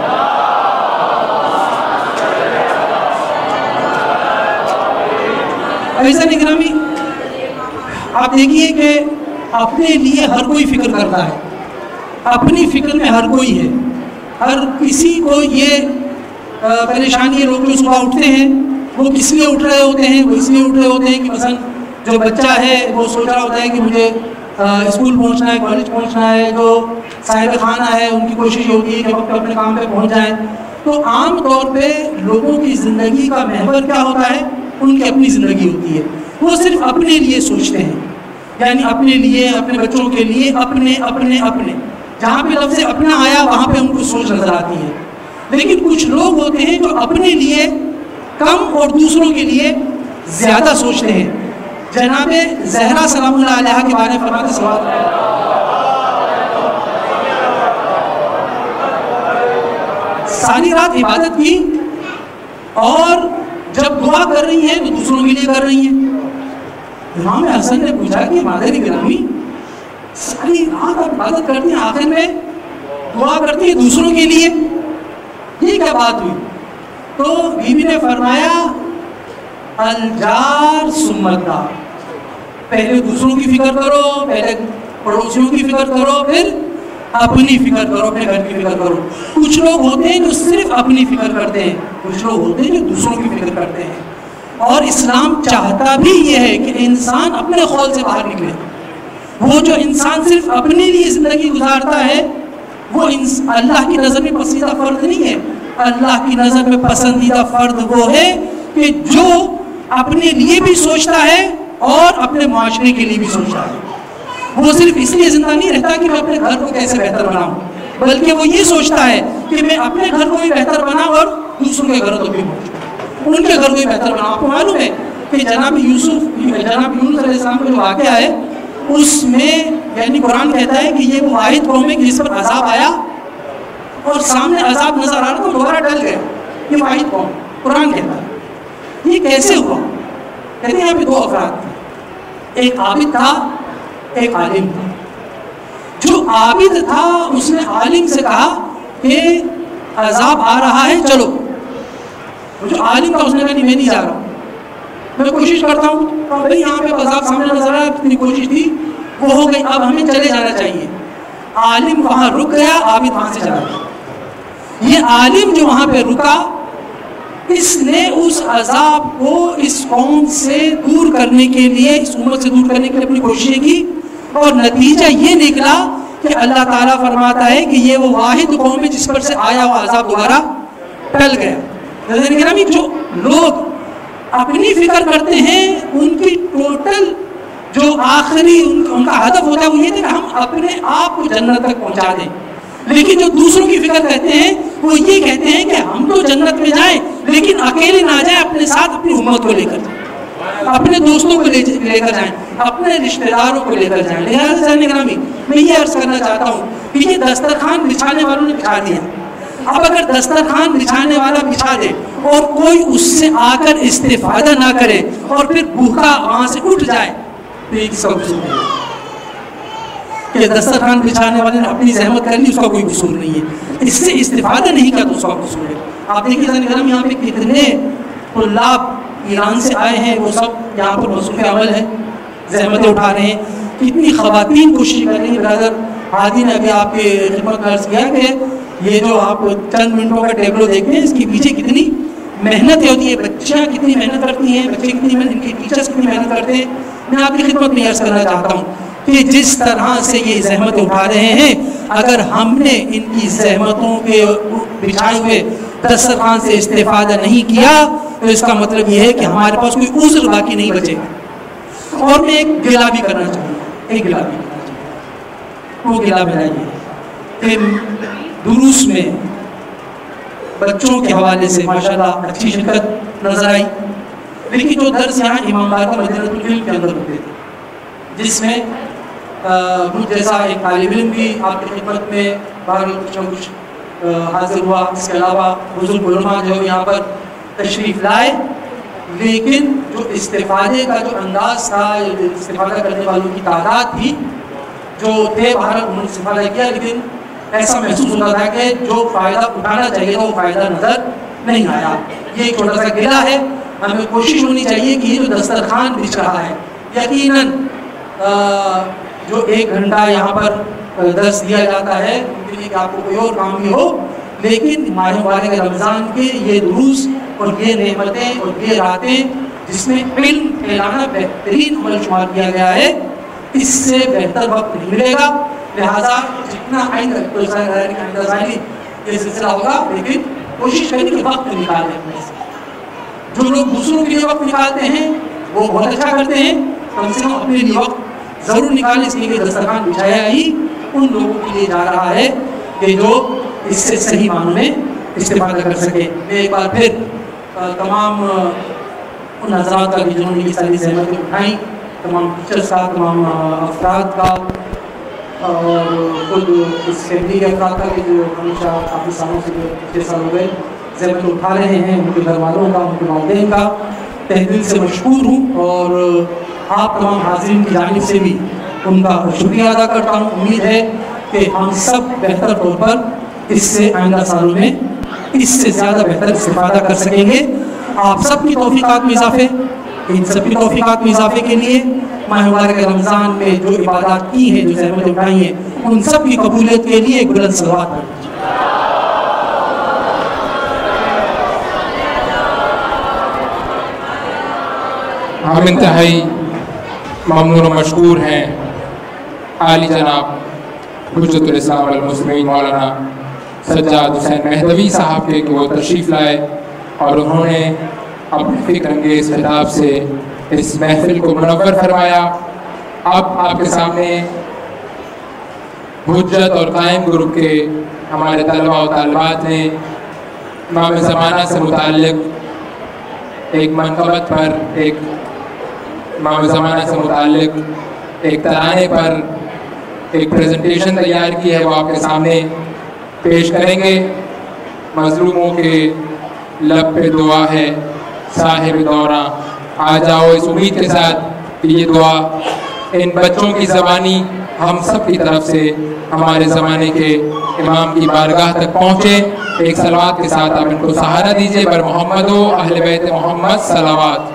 [SPEAKER 4] عزیزان گرامی, آپ دیکھیے کہ اپنے لیے ہر کوئی فکر کرتا ہے, اپنی فکر میں ہر کوئی ہے, ہر کسی کو یہ پریشانی ہے. لوگ جو صبح اٹھتے ہیں وہ کس لیے اٹھ رہے ہوتے ہیں؟ وہ اس لیے اٹھ رہے ہوتے ہیں کہ مثلا جو بچہ ہے وہ سوچ رہا ہوتا ہے کہ مجھے اسکول پہنچنا ہے, کالج پہنچنا ہے. جو صاحب خانہ ہے ان کی کوشش یہ ہوتی ہے کہ وقت اپنے کام پہ پہنچ جائیں. تو عام طور پہ لوگوں کی زندگی کا محور کیا ہوتا ہے؟ ان کی اپنی زندگی ہوتی ہے. وہ صرف اپنے لیے سوچتے ہیں, یعنی اپنے لیے, اپنے بچوں کے لیے, اپنے اپنے اپنے جہاں پہ لفظ اپنا آیا وہاں پہ ان کو سوچ نظر آتی ہے. لیکن کچھ لوگ ہوتے ہیں جو اپنے لیے کم اور دوسروں کے لیے زیادہ سوچتے ہیں. جناب زہرا سلام اللہ علیہ کے بارے میں فرماتے سوال ساری رات عبادت کی اور جب دعا کر رہی ہیں تو دوسروں کے لیے کر رہی ہیں. امام حسن نے پوچھا کہ مادر گرامی ساری رات آپ عبادت کرتی ہیں, آخر میں دعا کرتی ہیں دوسروں کے لیے, یہ کیا بات ہوئی؟ تو بیوی نے فرمایا الجار ثم الدار, پہلے دوسروں کی فکر کرو, پہلے پڑوسیوں کی فکر کرو, پھر اپنی فکر کرو، اپنے گھر کی فکر کرو. کچھ لوگ ہوتے ہیں جو صرف اپنی فکر کرتے ہیں، کچھ لوگ ہوتے ہیں جو دوسروں کی فکر کرتے ہیں. اور اسلام چاہتا بھی یہ ہے کہ انسان اپنے خول سے باہر نکلے. وہ جو انسان صرف اپنے لیے زندگی گزارتا ہے وہ اللہ کی نظر میں پسندیدہ فرد نہیں ہے. اللہ کی نظر میں پسندیدہ فرد وہ ہے کہ جو اپنے لیے بھی سوچتا ہے اور اپنے معاشرے کے لیے بھی سوچتا ہے. وہ صرف اس لیے زندہ نہیں رہتا کہ میں اپنے گھر کو کیسے بہتر بناؤں، بلکہ وہ یہ سوچتا ہے کہ میں اپنے گھر کو بھی بہتر بناؤں اور دوسروں کے گھر کو بھی ان کے گھر کو بھی بہتر بناؤں. آپ کو معلوم ہے کہ جناب یوسف جناب یونس علیہ السلام کا جو واقعہ ہے اس میں یعنی قرآن کہتا ہے کہ یہ وہ واحد قوم ہے کہ جس پر عذاب آیا اور سامنے عذاب نظر آ رہا تو دوبارہ ڈل گئے. یہ واحد قوم قرآن کہتا ہے. یہ کیسے ہوا؟ کہتے ہیں یہاں پہ دو افراد تھے، ایک عابد تھا ایک عالم تھا. جو عابد تھا اس نے عالم سے کہا کہ عذاب آ رہا ہے چلو. جو عالم تھا اس نے کہا نہیں میں نہیں جا رہا، میں کوشش کرتا ہوں. بھائی یہاں پہ عذاب سامنے نظر آیا، کتنی کوشش تھی وہ ہو گئی، اب ہمیں چلے جانا چاہیے. عالم وہاں رک گیا، عابد وہاں سے چلا گیا. یہ عالم جو وہاں پہ رکا اس نے اس عذاب کو اس قوم سے دور کرنے کے لیے، اس امت سے دور کرنے کے لیے اپنی کوششیں کی اور نتیجہ یہ نکلا کہ اللہ تعالیٰ فرماتا ہے کہ یہ وہ واحد قوم ہے جس پر سے آیا ہوا عذاب دوبارہ ٹل گیا. جو لوگ اپنی فکر کرتے ہیں ان کی ٹوٹل جو آخری ان کا ہدف ہوتا ہے وہ یہ تھا کہ ہم اپنے آپ کو جنت تک پہنچا دیں. لیکن جو دوسروں کی فکر کرتے ہیں وہ یہ کہتے ہیں کہ ہم تو جنت میں جائیں لیکن اکیلے نہ جائیں، اپنے ساتھ اپنی امت کو لے کر جائیں، اپنے دوستوں کو لے کر جائیں، اپنے رشتہ داروں کو لے کر جائیں. لہٰذا جاننے گرامی میں یہ عرض کرنا چاہتا ہوں کہ یہ دسترخوان بچھانے والوں نے بچھا دیا. اب اگر دسترخوان بچھانے والا بچھا دے اور کوئی اس سے آ کر استفادہ نہ کرے اور پھر بھوکا وہاں سے اٹھ جائے تو یہ کس کا قصور ہے؟ کہ دسترخوان بچھانے والے نے اپنی زحمت کر لی، اس کا کوئی قصور نہیں ہے. اس سے استفادہ نہیں کیا تو اس کا قصور ہے. آپ دیکھیے ذرا یہاں پہ کتنے طلاب ایران سے آئے ہیں، وہ سب یہاں پر مصروف عمل ہے، زحمتیں اٹھا رہے ہیں. کتنی خواتین کوشش کر رہی ہیں. برادر ہادی نے ابھی آپ کی خدمت میں عرض کیا کہ یہ جو آپ چند منٹوں کا ٹیبلو دیکھتے ہیں اس کے پیچھے کتنی محنت ہوتی ہے، بچیاں کتنی محنت کرتی ہیں، بچے کتنی محنت، ان کے ٹیچرس کتنی محنت کرتے ہیں. میں آپ کی خدمت میں عرض کرنا چاہتا ہوں کہ جس طرح سے یہ زحمت اٹھا رہے ہیں، اگر ہم نے ان کی زحمتوں کے بچھائے ہوئے دسترخوان سے استفادہ نہیں کیا تو اس کا مطلب یہ ہے کہ ہمارے پاس کوئی عذر باقی نہیں بچے گا. اور میں ایک گلا بھی کرنا چاہوں گا، ایک گلا بھی کرنا چاہوں گا. وہ گلا میرا یہ کہ دروس میں بچوں کے حوالے سے ماشاءاللہ اچھی شرکت نظر آئی، لیکن جو درس یہاں امام باقر مدینۃ العلم کے اندر ہوتے تھے جس میں مجھ جیسا ایک طالب علم بھی آپ کی خدمت میں بہرحال کچھ نہ کچھ حاضر ہوا. اس کے علاوہ بزرگ علماء جو یہاں پر تشریف لائے، لیکن جو استفادے کا جو انداز تھا، استفادہ کرنے والوں کی تعداد تھی جو تھے بہرحال انہوں نے استفادہ کیا، لیکن ایسا محسوس ہوتا تھا کہ جو فائدہ اٹھانا چاہیے تھا وہ فائدہ نظر نہیں آیا. یہ ایک چھوٹا سا گلہ ہے. ہمیں کوشش ہونی چاہیے کہ یہ جو دسترخوان بچھ رہا ہے، یقیناً جو ایک گھنٹہ یہاں پر درس دیا جاتا ہے ممکن ہے کہ آپ کو کوئی اور کام بھی ہو، لیکن ماہ مبارک رمضان کے یہ دروس اور یہ نعمتیں اور یہ راتیں جس میں علم پھیلانا بہترین عمل شمار کیا گیا ہے، اس سے بہتر وقت نہیں ملے گا. لہٰذا جتنا آئندہ یہ سلسلہ ہوگا، لیکن کوشش کریں کہ وقت نکالیں اپنے سے. جو لوگ دوسروں کے لیے وقت نکالتے ہیں وہ بہت اچھا کرتے ہیں، کم سے کم اپنے لیے وقت ضرور نکالیں. اس لیے دسترخوان بچھایا ہی ان لوگوں کے لیے جا رہا ہے کہ جو اس سے صحیح معنوں میں استفادہ کر سکے. میں ایک بار پھر تمام ان حضرات کا جنہوں نے یہ ساری زحمتیں اٹھائیں، تمام ٹیچرس کا، تمام افراد کا اور خود اس فیملی کے افراد کا کہ جو ہمیشہ کافی سالوں سے جو چھ سال ہو گئے زحمت اٹھا رہے ہیں، ان کے گھر والوں کا، ان کے والدین کا تہ دل سے مشکور ہوں. اور آپ تمام حاضرین کی جانب سے بھی ان کا شکریہ ادا کرتا ہوں. امید ہے کہ ہم سب بہتر طور پر اس سے آئندہ سالوں میں اس سے زیادہ بہتر استفادہ کر سکیں گے. آپ سب کی توفیقات میں اضافے، ان سب کی توفیقات میں اضافے کے لیے ماہ مبارک رمضان میں جو عبادات کی ہیں، جو زحمتیں اٹھائی ہیں، उन सब की कबूलियत के लिए एक बुलंद सलवात पढ़ लीजिए।
[SPEAKER 1] हम इंतहाई ममनून और मशकूर हैं आली जनाब हुज्जतुल इस्लाम वल मुस्लिमीन मौलाना सज्जाद हुसैन मेहदवी साहब के कि वो तशरीफ़ लाए और उन्होंने अपने फ़िक्र अंगेज़ खिताब से इस महफिल को मुनव्वर फरमाया। अब आपके सामने हुज्जत और कायम ग्रुप के हमारे तलबा और तालिबात ने इमाम ज़माना से मुताल्लिक़ एक मनक़बत पर एक इमाम ज़माना से मुताल्लिक़ एक तराने पर एक प्रेजेंटेशन तैयार की है, वो आपके सामने पेश करेंगे। मज़लूमों के लब पे दुआ है साहिब दौरा, आ जाओ इस उम्मीद के साथ कि ये दुआ इन बच्चों की ज़बानी हम सब की तरफ से हमारे ज़माने के इमाम की बारगाह तक पहुँचे। एक सलावत के साथ आप इनको सहारा दीजिए। बर मोहम्मद व अहले बैत मोहम्मद सलावत।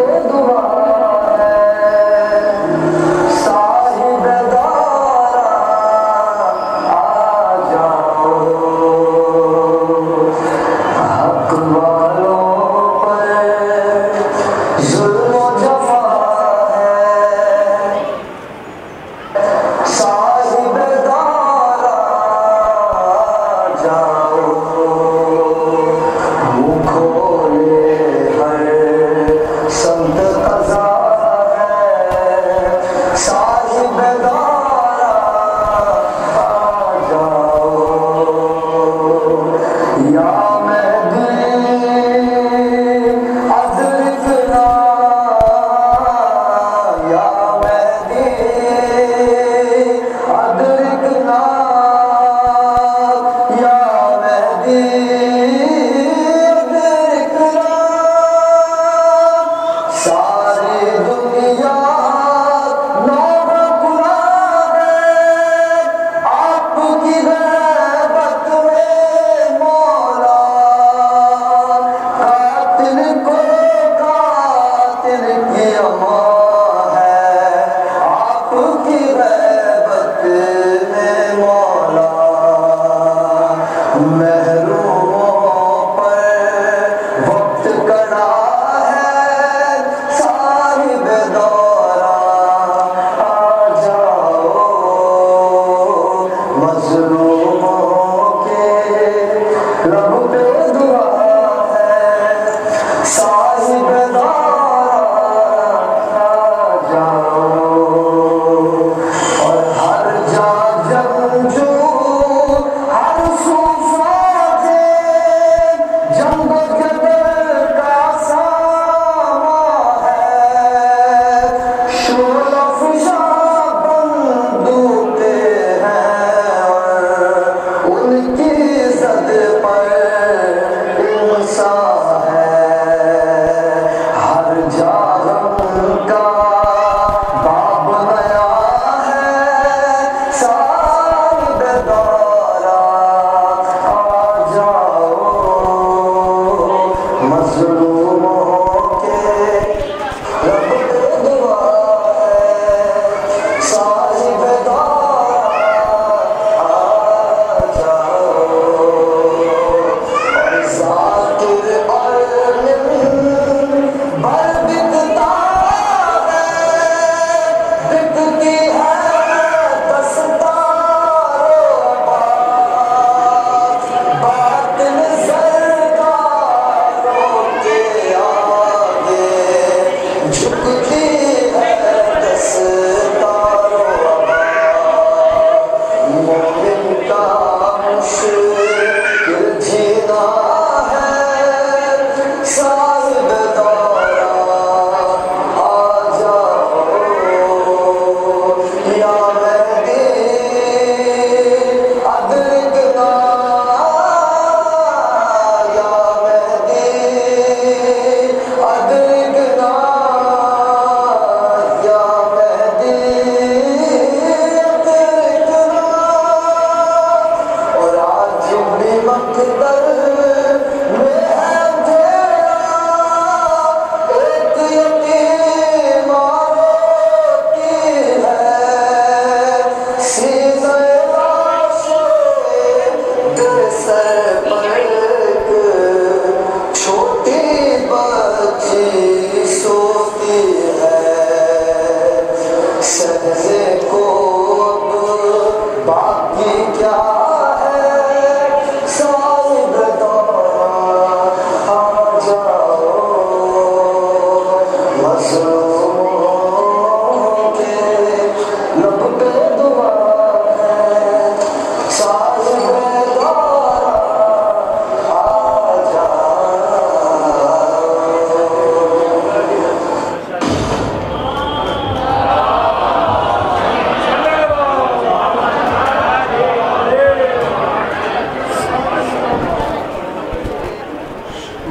[SPEAKER 5] साहिब दारा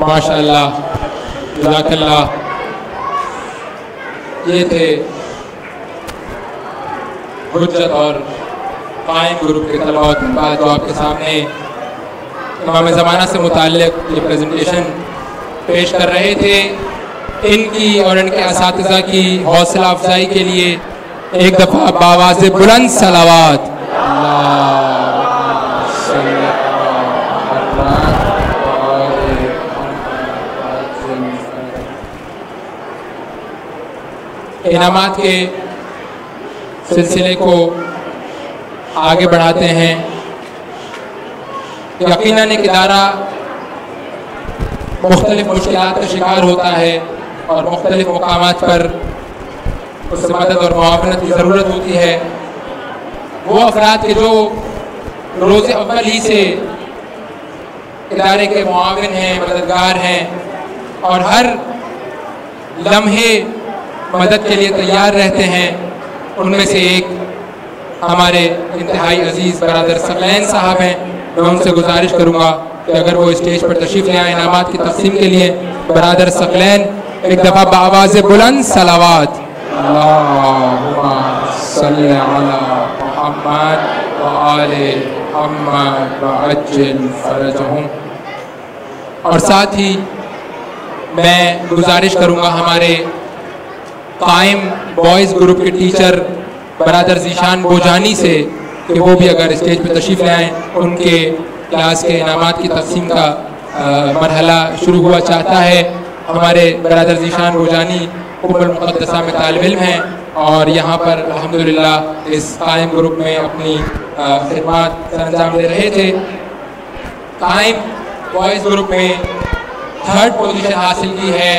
[SPEAKER 1] माशाअल्लाह, जज़ाकल्लाह। ये थे हुज्जत और कायम ग्रुप के तलबा और तलबात जो आपके सामने इमाम ज़माना से मुताल्लिक़ ये प्रेजेंटेशन पेश कर रहे थे। इनकी और इनके असातिज़ा की हौसला अफजाई के लिए एक दफ़ा बावाज़ बुलंद सलावात। इनामात के सिलसिले को आगे बढ़ाते हैं। यकीनन एक इदारा मुख्तलिफ मुश्किलात का शिकार होता है और मुख्तलिफ मकामात पर उससे मदद और मुआवनत की ज़रूरत होती है। वो अफराद के जो रोज़े अव्वल ही से इदारे के मुआविन हैं, मददगार हैं और हर लम्हे मदद के लिए तैयार रहते हैं, उनमें से एक हमारे इंतहाई अजीज़ बरादर सकलैन साहब हैं। मैं उनसे गुजारिश करूँगा कि अगर वो स्टेज पर तशरीफ़ ले आए इनामात की तक़सीम के लिए। बरादर सकलैन एक दफ़ा बावाज़ बुलंद सलावात। अल्लाहुम्मा सल्ली अला मुहम्मद व आले मुहम्मद व अज्जिल फरजहुम। और साथ ही मैं गुजारिश करूँगा हमारे कायम बॉयज़ ग्रुप के टीचर बरादर ज़ीशान बोजानी से कि वो भी अगर स्टेज पर तशरीफ़ ले आएँ। उनके क्लास के इनामात की तक़सीम का मरहला शुरू हुआ चाहता है। हमारे बरादर ज़ीशान बोजानी उम्मुल मुक़द्दसा में तालिब इल्म हैं और यहाँ पर अल्हम्दुलिल्लाह इस कायम ग्रुप में अपनी खिदमत सरअंजाम दे रहे थे। कायम बॉयज़ ग्रुप में थर्ड पोजीशन हासिल की है।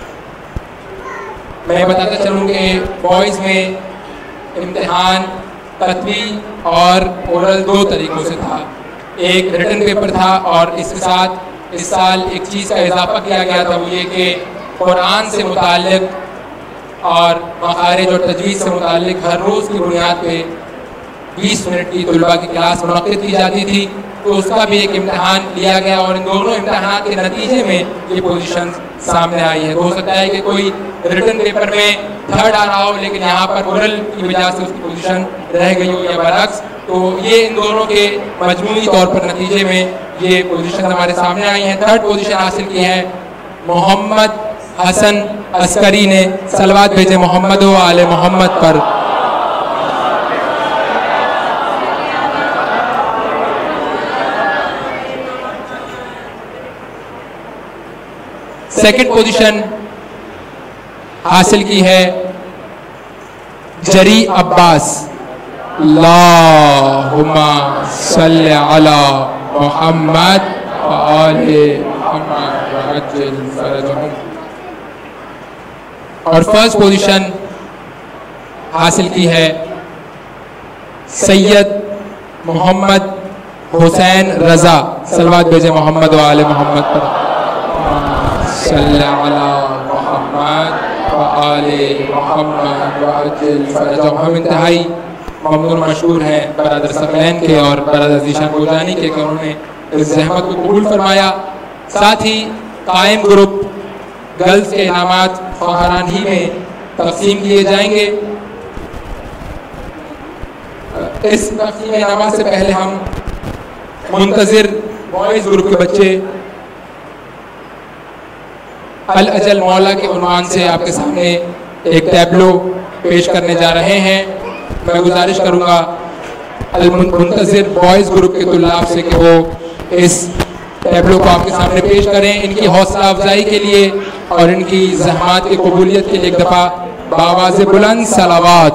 [SPEAKER 1] मैं बताता चलूँ कि बॉयज़ में इम्तिहान कतवी और ओरल दो तरीक़ों से था। एक रिटन पेपर था और इसके साथ इस साल एक चीज़ का इजाफा किया गया था, वो ये कि कुरान से मुताल्लिक़ और मखारिज और तजवीज़ से मुताल्लिक़ हर रोज़ की बुनियाद पे बीस मिनट की तलबा की क्लास मुनक़्क़िद की जाती थी। तो उसका भी एक इम्तिहान लिया गया और इन दोनों इम्तिहान के नतीजे में ये पोजीशन सामने आई है। तो हो सकता है कि कोई रिटन पेपर में थर्ड आ रहा हो लेकिन यहाँ पर ओरल की वजह से उसकी पोजीशन रह गई हो या बरअक्स। तो ये इन दोनों के मजमूई तौर पर नतीजे में ये पोजीशन हमारे सामने आई हैं। थर्ड पोजीशन हासिल की है मोहम्मद हसन अस्करी ने। सलवात भेजे मोहम्मद व आले मोहम्मद पर। सेकंड पोजीशन हासिल की है जरी अब्बास। अल्लाहुम्मा सल्ली अला मुहम्मद व आले मुहम्मद व अज्जिल फरजहुम। और फर्स्ट पोजीशन हासिल की है सैयद मोहम्मद हुसैन रजा। सलवात भेजे मोहम्मद व आले मोहम्मद पर। सल्लल्लाहु अला मुहम्मद व आले मुहम्मद व अज्जिल फरजहुम। हम इंतहाई ममनून मशहूर हैं बरादर सकलैन के और बरादर ज़ीशान बोजानी के कि उन्होंने इस ज़हमत को कबूल फरमाया। साथ ही कायम ग्रुप गर्ल्स के इनामात ख़वाहान ही में तक़सीम किए जाएंगे। इस तक़सीम इनामात से पहले हम मुंतज़िर बॉयज़ ग्रुप के बच्चे अल अजल मौला के उन्वान से आपके सामने एक टैबलो पेश करने जा रहे हैं। मैं गुजारिश करूँगा अल मुंतज़िर बॉयज़ ग्रुप के तुल्लाब से कि वो इस टैबलो को आपके सामने पेश करें। इनकी हौसला अफजाई के लिए और इनकी ज़हमात की कबूलियत के लिए एक दफ़ा बावाज़ बुलंद सलावात।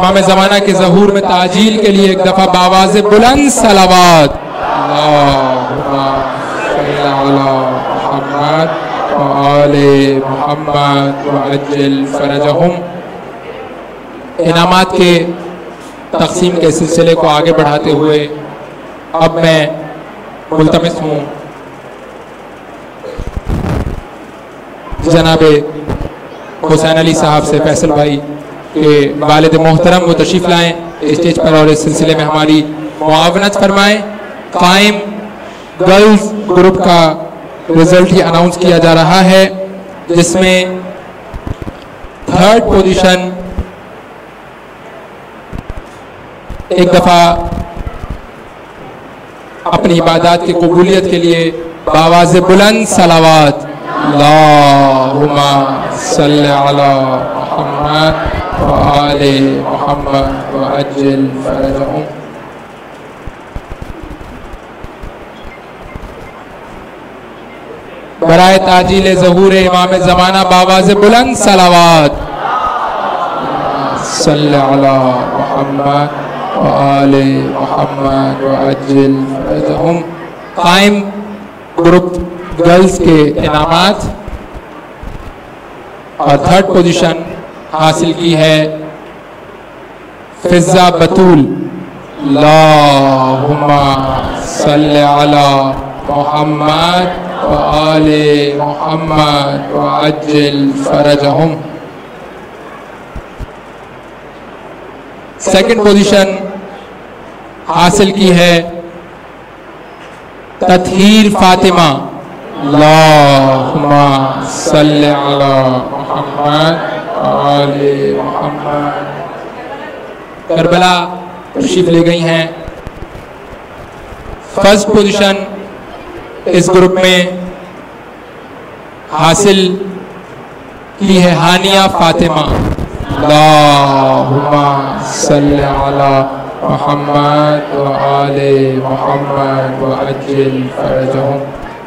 [SPEAKER 1] امام زمانہ کے ظہور میں تعجیل کے لیے ایک دفعہ بآواز بلند صلوات اللہم صلی علی محمد وآل محمد وعجل فرجہم. انعامات کے تقسیم کے سلسلے کو آگے بڑھاتے ہوئے اب میں ملتمس ہوں جناب حسین علی صاحب سے، فیصل بھائی کہ والد محترم وہ تشریف لائیں اسٹیج پر اور اس سلسلے میں ہماری معاونت فرمائیں. قائم گرلز گروپ کا رزلٹ ہی اناؤنس کیا جا رہا ہے جس میں تھرڈ پوزیشن ایک دفعہ اپنی عبادات کی قبولیت کے لیے بآواز بلند صلوات اللہم صلی علی محمد وآل محمد وعجل فرجہم. برائے تعجیل ظہور امام زمانہ بآواز بلند صلوات صلی علی محمد وآل محمد وعجل فرجہم. قائم گروپ گرلز کے انعامات اور تھرڈ پوزیشن حاصل کی ہے فضہ بطول اللہم صلی علی محمد وآل محمد وعجل فرجہم. سیکنڈ پوزیشن حاصل کی ہے تطہیر فاطمہ اللہم صلی علی محمد وآل محمد. کربلا تشریف لے گئی ہیں. فرسٹ پوزیشن اس گروپ میں حاصل کی ہے ہانیہ فاطمہ اللہم صلی علی محمد وآل محمد وعجل فرجہم.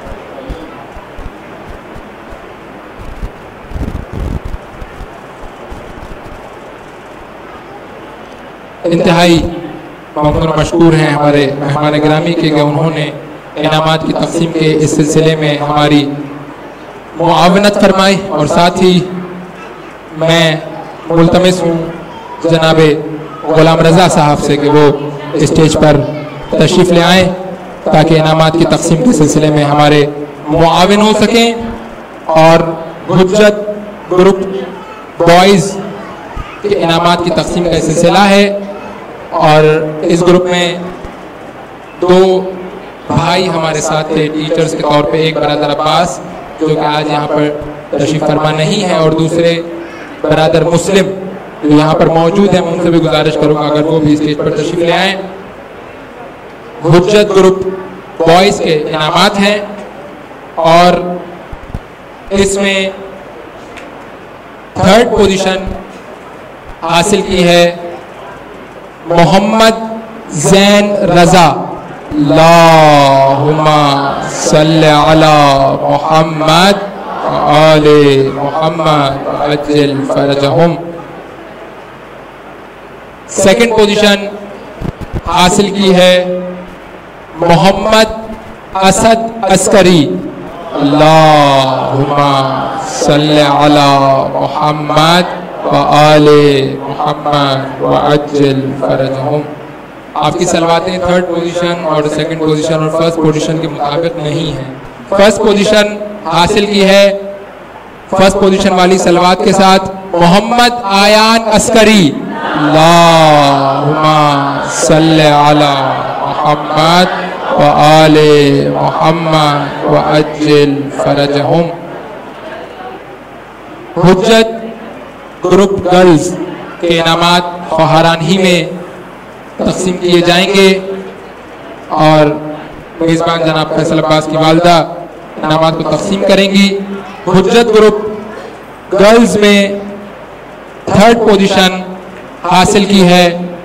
[SPEAKER 1] انتہائی ممنون مشکور ہیں ہمارے مہمان گرامی کے کہ انہوں نے انعامات کی تقسیم کے اس سلسلے میں ہماری معاونت فرمائی اور ساتھ ہی میں ملتمس ہوں جناب غلام رضا صاحب سے کہ وہ اسٹیج پر تشریف لے آئیں تاکہ انعامات کی تقسیم کے سلسلے میں ہمارے معاون ہو سکیں. اور حجت گروپ بوائز کے انعامات کی تقسیم کا سلسلہ ہے اور اس گروپ میں دو بھائی ہمارے ساتھ تھے ٹیچرز کے طور پہ. ایک برادر عباس جو کہ آج یہاں پر تشریف فرما نہیں ہے اور دوسرے برادر مسلم جو یہاں پر موجود ہیں. میں ان سے بھی گزارش کروں گا اگر وہ بھی اسٹیج پر تشریف لے آئیں. حجت گروپ بوائز کے انعامات ہیں اور اس میں تھرڈ پوزیشن حاصل کی ہے محمد زین رضا اللہم صلی علی محمد وآل محمد وعجل فرجہم. سیکنڈ پوزیشن حاصل کی ہے محمد اسد عسکری اللہم صلی علی محمد وآل محمد وعجل فرجہم. آپ کی سلواتیں تھرڈ پوزیشن اور سیکنڈ پوزیشن اور فرسٹ پوزیشن کے مطابق نہیں ہیں. فرسٹ پوزیشن حاصل کی ہے فرسٹ پوزیشن والی سلوات کے ساتھ محمد آیان عسکری اللہم صلی علی محمد وآل محمد وعجل فرجہم. حجت گروپ گرلز کے انعامات خواہران ہی میں تقسیم کیے جائیں گے اور میزبان جناب فیصل عباس کی والدہ انعامات کو تقسیم کریں گی. حجت گروپ گرلز میں تھرڈ پوزیشن حاصل کی ہے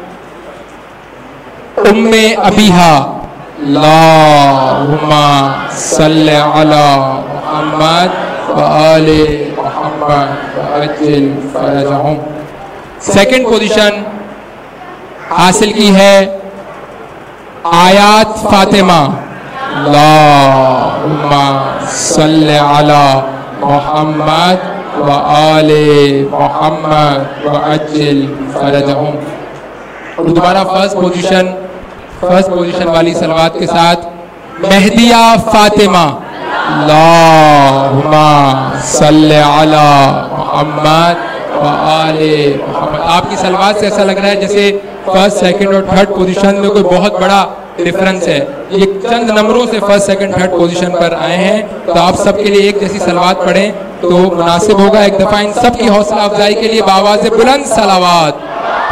[SPEAKER 1] ام ابیہا اللہم صلی علی محمد وآل محمد وعجل فرجہم. سیکنڈ پوزیشن حاصل کی ہے آیات فاطمہ اللہم صلی علی محمد و آل محمد و عجل فرجہم. اور دوبارہ فرسٹ پوزیشن فرسٹ پوزیشن والی صلوات کے ساتھ مہدیہ فاطمہ اللہم صلی علی محمد و آل محمد. آپ کی صلوات سے ایسا لگ رہا ہے جیسے فرسٹ سیکنڈ اور تھرڈ پوزیشن میں کوئی بہت بڑا ڈفرنس ہے. یہ چند نمبروں سے فرسٹ سیکنڈ تھرڈ پوزیشن پر آئے ہیں, تو آپ سب کے لیے ایک جیسی صلوات پڑھیں تو مناسب ہوگا. ایک دفعہ ان سب کی حوصلہ افزائی کے لیے بآواز بلند صلوات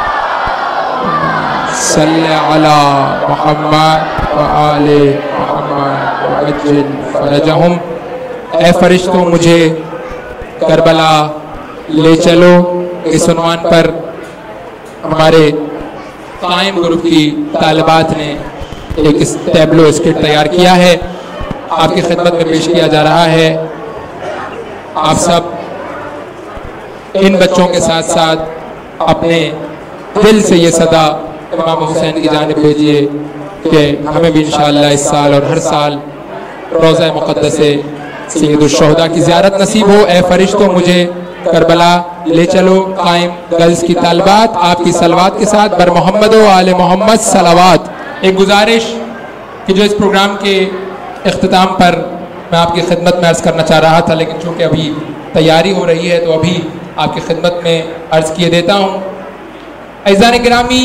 [SPEAKER 1] صلی علی محمد و آل محمد و عجل فرجہم. اے فرشتوں مجھے کربلا لے چلو. اس عنوان پر ہمارے قائم گروپ کی طالبات نے ایک ٹیبلو اسکٹ تیار کیا ہے, آپ کی خدمت میں پیش کیا جا رہا ہے. آپ سب ان بچوں کے ساتھ ساتھ اپنے دل سے یہ صدا امام حسین کی جانب بھیجیے کہ ہمیں بھی انشاءاللہ اس سال اور ہر سال روضہ مقدس سید الشہداء کی زیارت نصیب ہو. اے فرشتوں مجھے کربلا لے چلو. قائم گرلز کی طالبات آپ کی صلوات کے ساتھ بر محمد و آل محمد صلوات. ایک گزارش کہ جو اس پروگرام کے اختتام پر میں آپ کی خدمت میں عرض کرنا چاہ رہا تھا, لیکن چونکہ ابھی تیاری ہو رہی ہے تو ابھی آپ کی خدمت میں عرض کیے دیتا ہوں. عزیزان گرامی,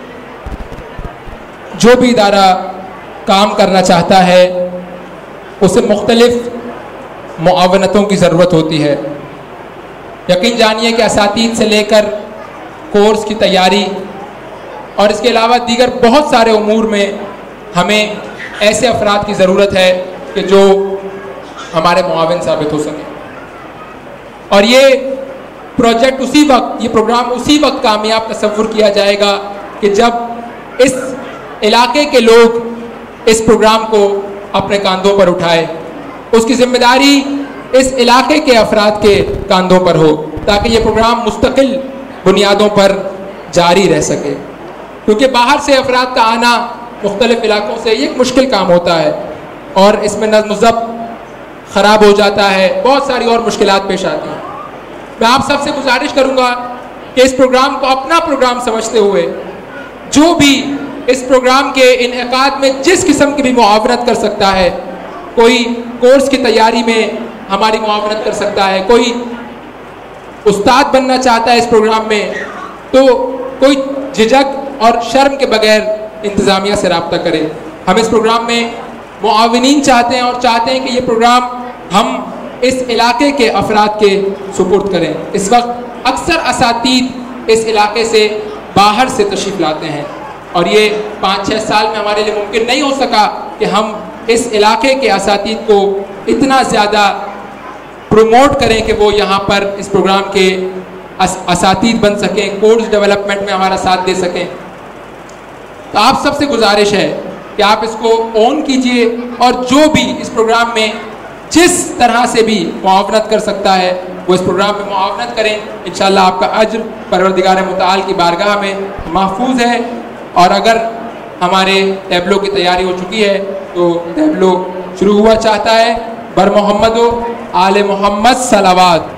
[SPEAKER 1] جو بھی ادارہ کام کرنا چاہتا ہے اسے مختلف معاونتوں کی ضرورت ہوتی ہے. یقین جانیے کہ اساتید سے لے کر کورس کی تیاری اور اس کے علاوہ دیگر بہت سارے امور میں ہمیں ایسے افراد کی ضرورت ہے کہ جو ہمارے معاون ثابت ہو سکیں. اور یہ پروجیکٹ اسی وقت یہ پروگرام اسی وقت کامیاب تصور کیا جائے گا کہ جب اس علاقے کے لوگ اس پروگرام کو اپنے کاندھوں پر اٹھائے. اس کی ذمہ داری اس علاقے کے افراد کے کاندھوں پر ہو تاکہ یہ پروگرام مستقل بنیادوں پر جاری رہ سکے, کیونکہ باہر سے افراد کا آنا مختلف علاقوں سے یہ ایک مشکل کام ہوتا ہے اور اس میں نظم و ضبط خراب ہو جاتا ہے, بہت ساری اور مشکلات پیش آتی ہیں. میں آپ سب سے گزارش کروں گا کہ اس پروگرام کو اپنا پروگرام سمجھتے ہوئے جو بھی اس پروگرام کے انعقاد میں جس قسم کی بھی معاونت کر سکتا ہے, کوئی کورس کی تیاری میں ہماری معاونت کر سکتا ہے, کوئی استاد بننا چاہتا ہے اس پروگرام میں, تو کوئی جھجک اور شرم کے بغیر انتظامیہ سے رابطہ کرے. ہم اس پروگرام میں معاونین چاہتے ہیں اور چاہتے ہیں کہ یہ پروگرام ہم اس علاقے کے افراد کے سپرد کریں. اس وقت اکثر اساتید اس علاقے سے باہر سے تشریف لاتے ہیں اور یہ پانچ چھ سال میں ہمارے لیے ممکن نہیں ہو سکا کہ ہم اس علاقے کے اساتید کو اتنا زیادہ پروموٹ کریں کہ وہ یہاں پر اس پروگرام کے اساتید بن سکیں, کورس ڈیولپمنٹ میں ہمارا ساتھ دے سکیں. تو آپ سب سے گزارش ہے کہ آپ اس کو اون کیجئے اور جو بھی اس پروگرام میں جس طرح سے بھی معاونت کر سکتا ہے وہ اس پروگرام میں معاونت کریں. انشاءاللہ آپ کا اجر پروردگار متعال کی بارگاہ میں محفوظ ہے. اور اگر ہمارے ٹیبلو کی تیاری ہو چکی ہے تو ٹیبلو شروع ہوا چاہتا ہے. بر محمد و آل محمد صلوات.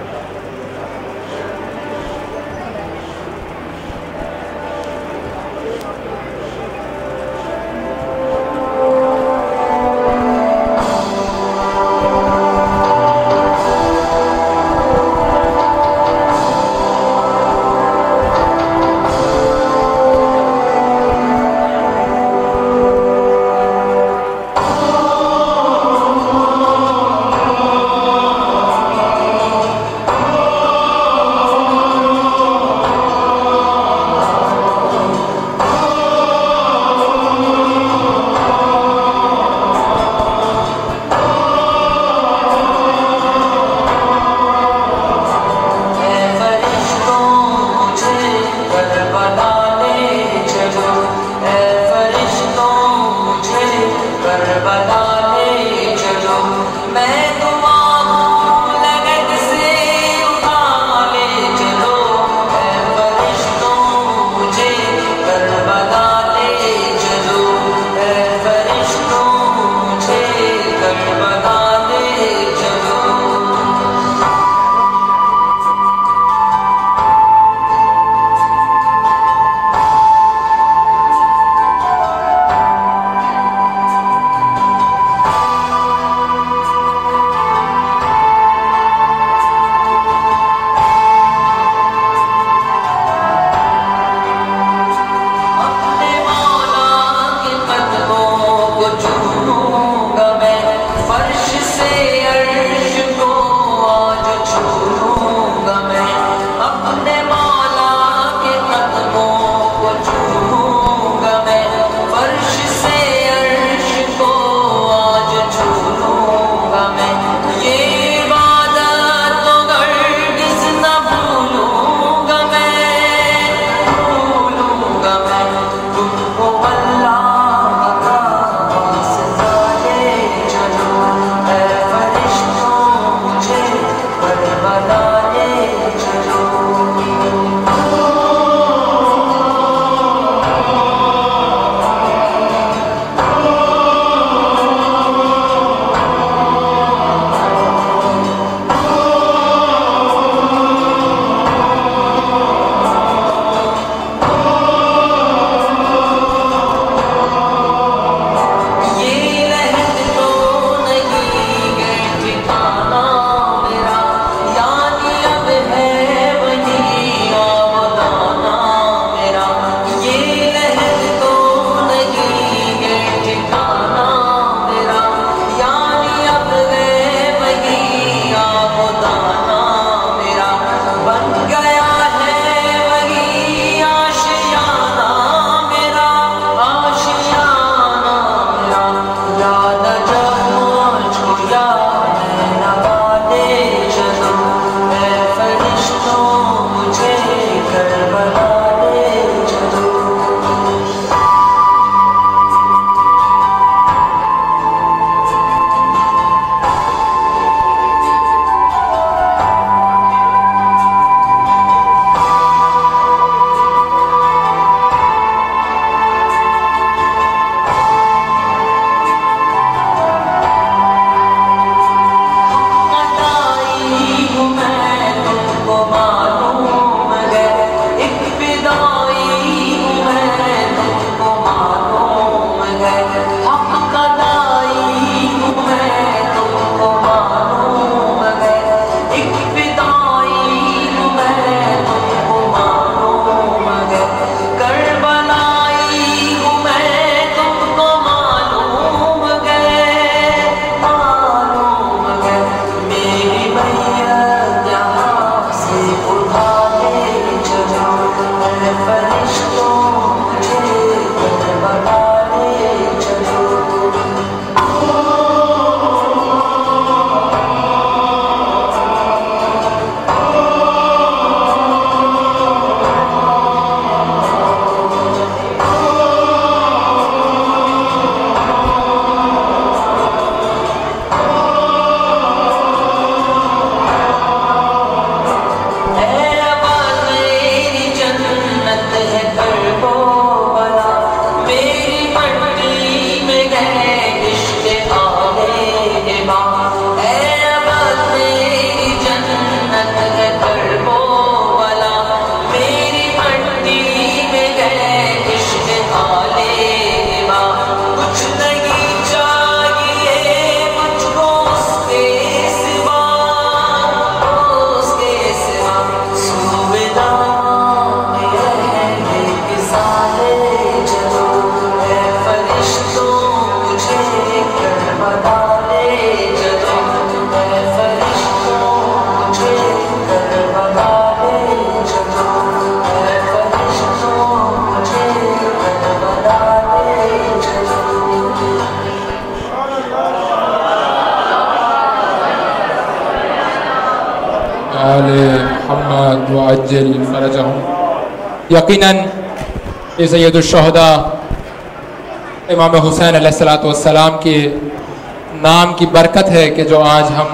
[SPEAKER 1] आल मुहम्मद व अज्जिल फरजहुम। यकीनन ये सैयदुश्शुहदा इमाम हुसैन अलैहिस्सलातु वस्सलाम के नाम की बरकत है कि जो आज हम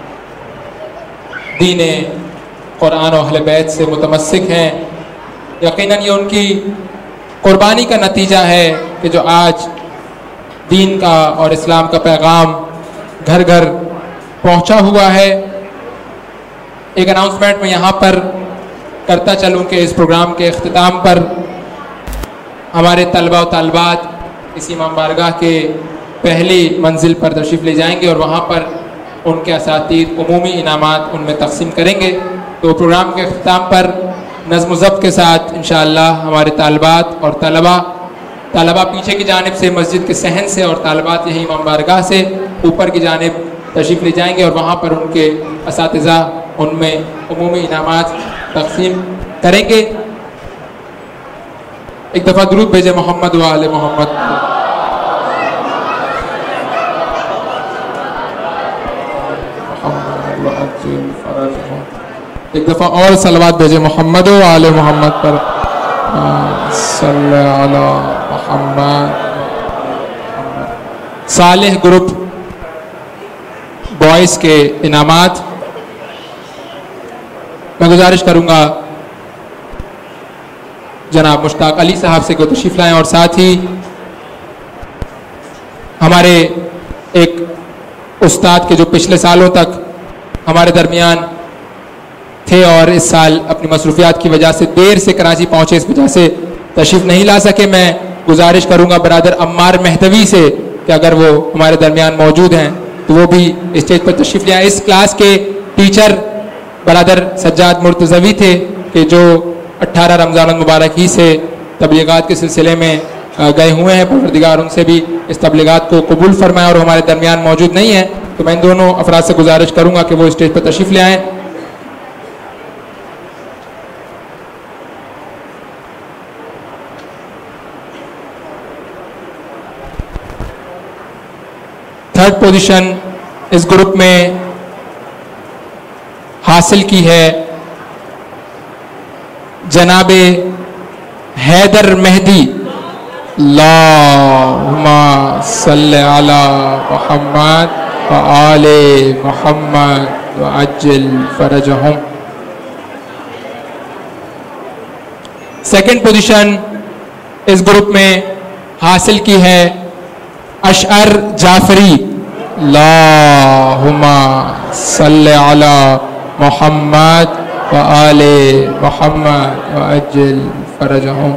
[SPEAKER 1] दीन कुरान और अहले बैत से मुतमस्सिक हैं। यकीनन ये उनकी कुर्बानी का नतीजा है कि जो आज दीन का और इस्लाम का पैगाम घर घर पहुंचा हुआ है। एक अनाउंसमेंट मैं यहाँ पर करता चलूँ कि इस प्रोग्राम के अख्तिताम पर हमारे तलबा व तालिबात इस इमाम बारगाह के पहली मंजिल पर तशरीफ़ ले जाएंगे और वहाँ पर उनके असातीद उमूमी इनामात उनमें तकसीम करेंगे। तो प्रोग्राम के अख्तिताम पर नज़्म ज़ब्त के साथ इंशाअल्लाह हमारे तालिबात और तलबा तलबा पीछे की जानिब से मस्जिद के सहन से और तालिबात यही इमाम बारगाह से ऊपर की जानिब तशरीफ़ ले जाएंगे और वहाँ पर उनके असातिज़ा उनमें उमूमी इनामात तकसीम करेंगे। एक दफ़ा दुरूद भेजे मोहम्मद व आले मोहम्मद। एक दफ़ा और सलवात भेजे मोहम्मद व आले मोहम्मद पर। सल्ले अला मोहम्मद। सालेह ग्रुप बॉयज़ के इनामात मैं गुजारिश करूँगा जनाब मुश्ताक अली साहब से को तशरीफ़ लाएँ और साथ ही हमारे एक उस्ताद के जो पिछले सालों तक हमारे दरमियान थे और इस साल अपनी मसरूफियात की वजह से देर से कराची पहुँचे, इस वजह से तशरीफ़ नहीं ला सके। मैं गुजारिश करूँगा बरादर अम्मार मेहदवी से कि अगर वो हमारे दरमियान मौजूद हैं तो वो भी स्टेज पर तशरीफ़ ले आए। इस क्लास के टीचर बरादर सज्जाद मुर्तज़वी थे कि जो अट्ठारह रमज़ान मुबारक ही से तबलीगात के सिलसिले में गए हुए हैं। परवरदिगार उनसे भी इस तबलीगात को कबूल फरमाए और हमारे दरमियान मौजूद नहीं है तो मैं इन दोनों अफराद से गुजारिश करूँगा कि वो स्टेज पर तशरीफ़ ले आएँ। थर्ड पोजीशन इस ग्रुप में हासिल की है जनाबे हैदर मेहदी। अल्लाहुम्मा सल्ले अला मुहम्मद व आले मुहम्मद व अज्जिल फरजहुम। सेकंड पोजीशन इस ग्रुप में हासिल की है अशअर जाफरी। अल्लाहुम्मा सल्ले अला मुहम्मद व आले मुहम्मद व अज्जिल फरजहुम।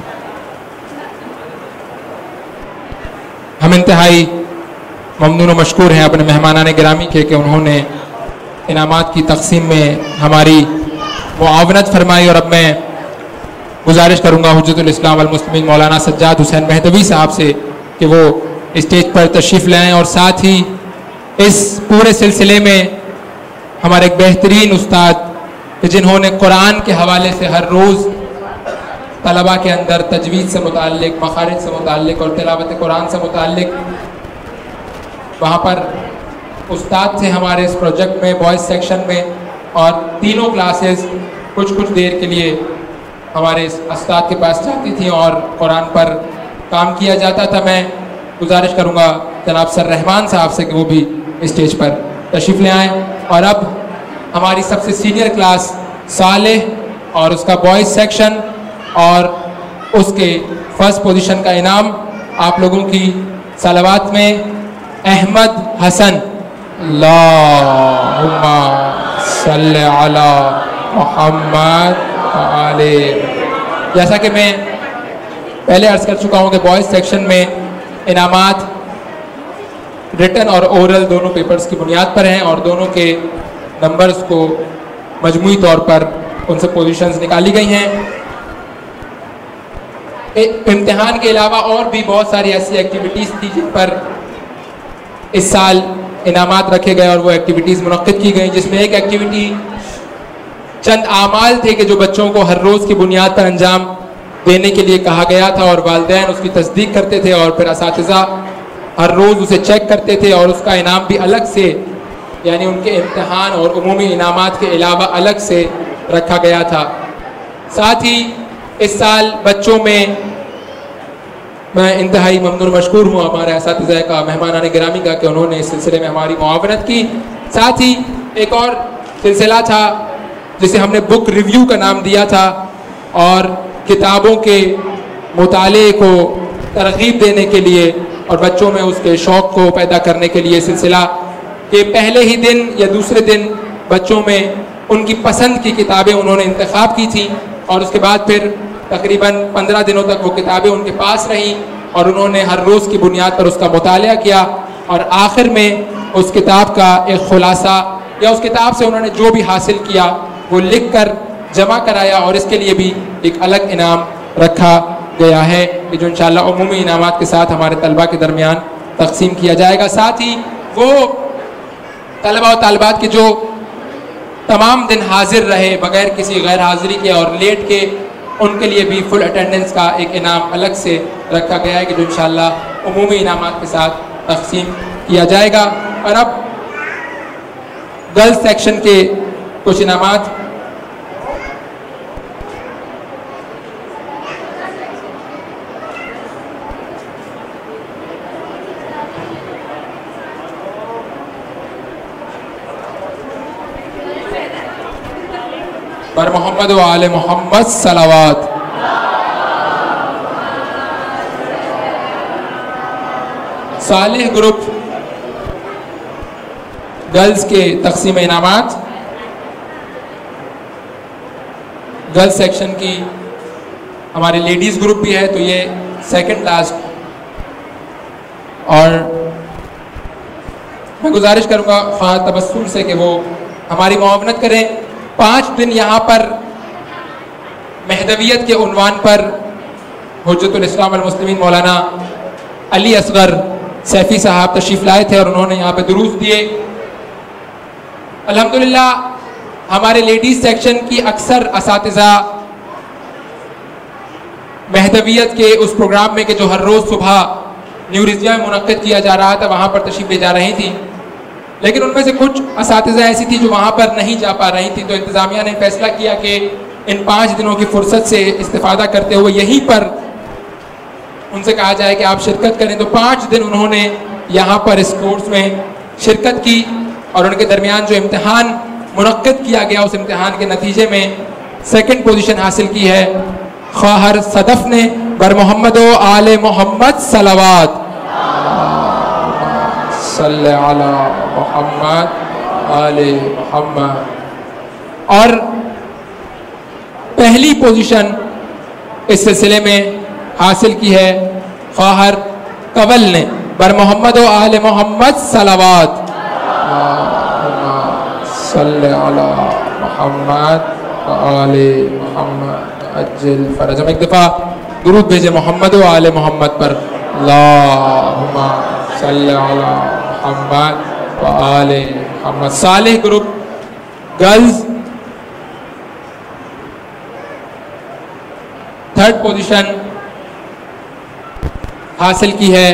[SPEAKER 1] हम इंतहाई ममनून व मशकूर हैं अपने मेहमानान गिरामी के कि उन्होंने इनामात की तकसीम में हमारी मुआवनत फरमाई। और अब मैं गुजारिश करूँगा हुज्जतुल इस्लाम वल मुस्लिमीन मौलाना सज्जाद हुसैन मेहदवी साहब से कि वो स्टेज पर तशरीफ़ लाएँ और साथ ही इस पूरे सिलसिले में हमारे एक बेहतरीन उस्ताद जिन्होंने कुरान के हवाले से हर रोज़ तलबा के अंदर तजवीज़ से मुताल्लिक, मखारिज से मुताल्लिक और तिलावत कुरान से मुताल्लिक वहाँ पर उस्ताद थे हमारे इस प्रोजेक्ट में बॉयज़ सेक्शन में। और तीनों क्लासेस कुछ कुछ देर के लिए हमारे इस उस्ताद के पास जाती थी और कुरान पर काम किया जाता था। मैं गुजारिश करूँगा जनाब सर रहमान साहब से कि वो भी स्टेज पर तशरीफ़ ले आएँ। और अब हमारी सबसे सीनियर क्लास सालेह और उसका बॉयज़ सेक्शन और उसके फर्स्ट पोजीशन का इनाम आप लोगों की सलावत में अहमद हसन। अल्लाहुम्मा सल्ले अला मुहम्मद व आले। जैसा कि मैं पहले अर्ज़ कर चुका हूँ कि बॉयज़ सेक्शन में इनामात रिटन और ओरल दोनों पेपर्स की बुनियाद पर हैं और दोनों के नंबर्स को मजमूई तौर पर उनसे पोजीशंस निकाली गई हैं। इम्तिहान के अलावा और भी बहुत सारी ऐसी एक्टिविटीज़ थी जिन पर इस साल इनामात रखे गए और वो एक्टिविटीज़ मुनक्किद की गई, जिसमें एक एक्टिविटी चंद आमाल थे कि जो बच्चों को हर रोज़ की बुनियाद पर अंजाम देने के लिए कहा गया था और वालिदैन उसकी तस्दीक करते थे और फिर असातिज़ा हर रोज़ उसे चेक करते थे और उसका इनाम भी अलग से یعنی ان کے امتحان اور عمومی انعامات کے علاوہ الگ سے رکھا گیا تھا۔ ساتھ ہی اس سال بچوں میں میں انتہائی ممنون مشکور ہوں ہمارے اساتذہ کا، مہمانان گرامی کا، کہ انہوں نے اس سلسلے میں ہماری معاونت کی۔ ساتھ ہی ایک اور سلسلہ تھا جسے ہم نے بک ریویو کا نام دیا تھا، اور کتابوں کے مطالعے کو ترغیب دینے کے لیے اور بچوں میں اس کے شوق کو پیدا کرنے کے لیے سلسلہ کہ پہلے ہی دن یا دوسرے دن بچوں میں ان کی پسند کی کتابیں انہوں نے انتخاب کی تھیں، اور اس کے بعد پھر تقریباً پندرہ دنوں تک وہ کتابیں ان کے پاس رہیں اور انہوں نے ہر روز کی بنیاد پر اس کا مطالعہ کیا، اور آخر میں اس کتاب کا ایک خلاصہ یا اس کتاب سے انہوں نے جو بھی حاصل کیا وہ لکھ کر جمع کرایا، اور اس کے لیے بھی ایک الگ انعام رکھا گیا ہے کہ جو انشاءاللہ عمومی انعامات کے ساتھ ہمارے طلباء کے درمیان تقسیم کیا جائے گا۔ ساتھ ہی وہ طلباء و طالبات کے جو تمام دن حاضر رہے بغیر کسی غیر حاضری کے اور لیٹ کے، ان کے لیے بھی فل اٹینڈنس کا ایک انعام الگ سے رکھا گیا ہے کہ جو انشاءاللہ عمومی انعامات کے ساتھ تقسیم کیا جائے گا۔ اور اب گرلز سیکشن کے کچھ انعامات۔ پر محمد و آل محمد صلوات۔ صالح گروپ گرلز کے تقسیم انعامات۔ گرلز سیکشن کی ہمارے لیڈیز گروپ بھی ہے تو یہ سیکنڈ لاسٹ، اور میں گزارش کروں گا خواہ تبسم سے کہ وہ ہماری معاونت کریں۔ پانچ دن یہاں پر مہدویت کے عنوان پر حجت الاسلام والمسلمین مولانا علی اصغر سیفی صاحب تشریف لائے تھے اور انہوں نے یہاں پہ دروس دیے۔ الحمدللہ ہمارے لیڈیز سیکشن کی اکثر اساتذہ مہدویت کے اس پروگرام میں کہ جو ہر روز صبح نیو رضیہ میں منعقد کیا جا رہا تھا وہاں پر تشریف لے جا رہی تھی، لیکن ان میں سے کچھ اساتذہ ایسی تھی جو وہاں پر نہیں جا پا رہی تھی، تو انتظامیہ نے فیصلہ کیا کہ ان پانچ دنوں کی فرصت سے استفادہ کرتے ہوئے یہیں پر ان سے کہا جائے کہ آپ شرکت کریں۔ تو پانچ دن انہوں نے یہاں پر اس کورس میں شرکت کی، اور ان کے درمیان جو امتحان منعقد کیا گیا اس امتحان کے نتیجے میں سیکنڈ پوزیشن حاصل کی ہے خواہر صدف نے۔ بر محمد و آل محمد صلوات۔ صلی علی محمد آل محمد۔ اور پہلی پوزیشن اس سلسلے میں حاصل کی ہے خواہر قول نے۔ بر محمد و آل محمد صلوات۔ صلی علی محمد و آل محمد عجل فرجہم۔ ایک دفعہ درود بھیجے محمد و آل محمد پر۔ اللہم صلی علی محمد و آل محمد۔ Saleh group girls third position حاصل کی ہے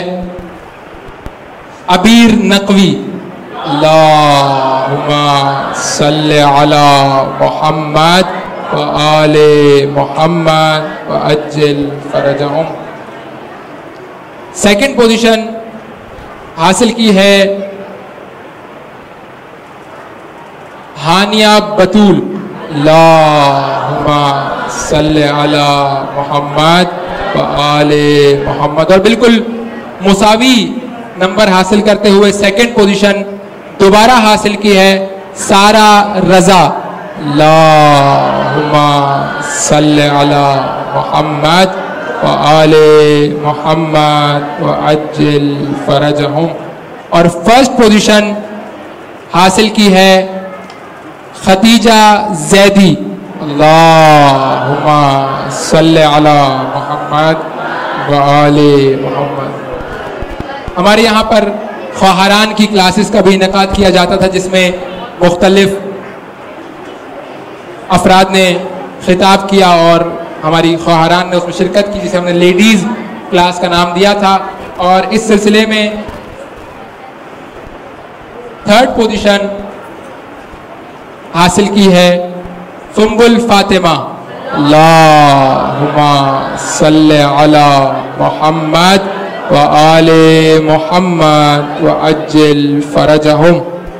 [SPEAKER 1] عبیر نقوی۔ اللہم صلی علی محمد و آل محمد و عجل فرجہم۔ سیکنڈ پوزیشن حاصل کی ہے ہانیہ بطول۔ اللہم صلی علی محمد و آل محمد۔ اور بالکل مساوی نمبر حاصل کرتے ہوئے سیکنڈ پوزیشن دوبارہ حاصل کی ہے سارہ رضا۔ اللہم صلی علی محمد و آل محمد و عجل فرجہم۔ اور فرسٹ پوزیشن حاصل کی ہے ختیجہ زیدی۔ اللہم صلی علی محمد و آل محمد۔ ہمارے یہاں پر خواہران کی کلاسز کا بھی انعقاد کیا جاتا تھا جس میں مختلف افراد نے خطاب کیا اور ہماری خواہران نے اس میں شرکت کی جسے ہم نے لیڈیز کلاس کا نام دیا تھا۔ اور اس سلسلے میں थर्ड पोजीशन हासिल की है सुम्बुल फातिमा। अल्लाहुम्मा सल्ले अला मुहम्मद व आले मुहम्मद व अज्जिल फरजहुम।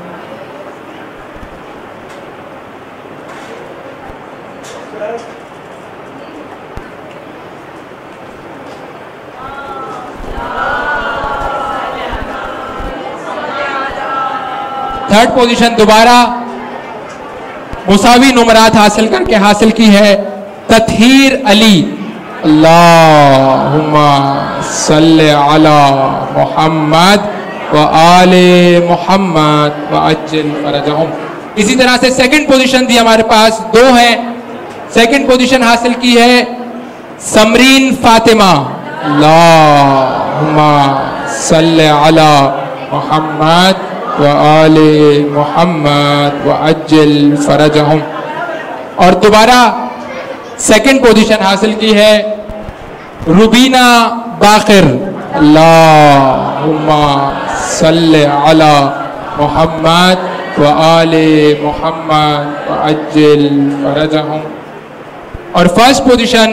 [SPEAKER 1] थर्ड पोजीशन दोबारा मुसावी नुमरात हासिल करके हासिल की है ततहीर अली। अल्लाहुम्मा सल्ले अला मुहम्मद व आले मुहम्मद व अज्जिल फरजहुम। इसी तरह से सेकंड पोजीशन भी हमारे पास दो हैं। सेकंड पोजीशन हासिल की है समरीन फातिमा। अल्लाहुम्मा सल्ले अला मुहम्मद व आले मुहम्मद व अज्जिल फरजहुम। और दोबारा सेकंड पोजीशन हासिल की है रुबीना बाखिर। अल्लाहुम्मा सल्ले अला मुहम्मद व आले मुहम्मद व अज्जिल फरजहुम। और फर्स्ट पोजीशन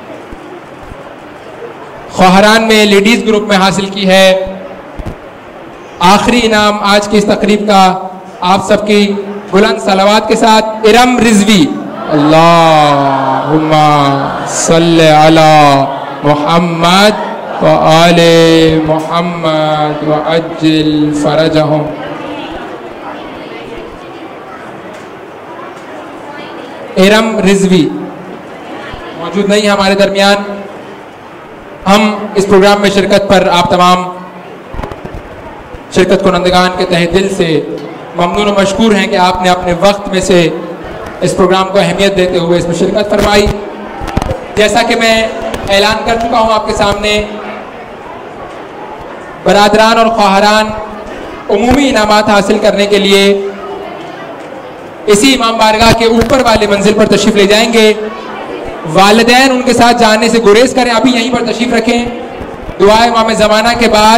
[SPEAKER 1] ख्वाहरान में लेडीज ग्रुप में हासिल की है। आखिरी इनाम आज की इस तकरीब का आप सबकी बुलंद सलावत के साथ इरम रिजवी। अल्लाहुम्मा सल्ले अला मुहम्मद व आले मुहम्मद व अज्जिल फरजहुम। इरम रिजवी मौजूद नहीं है हमारे दरमियान। हम इस प्रोग्राम में शिरकत पर आप तमाम शिरकत कुनंदगान के तहे दिल से ममनून और मशकूर हैं कि आपने अपने वक्त में से इस प्रोग्राम को अहमियत देते हुए इसमें शिरकत फरमाई। जैसा कि मैं ऐलान कर चुका हूं आपके सामने, बरादरान और ख्वाहरान उमूमी इनामात हासिल करने के लिए इसी इमाम बारगाह के ऊपर वाले मंजिल पर तशरीफ ले जाएंगे। वालिदैन उनके साथ जाने से गुरेज करें, अभी यहीं पर तशरीफ रखें। दुआ इमाम ज़माना के बाद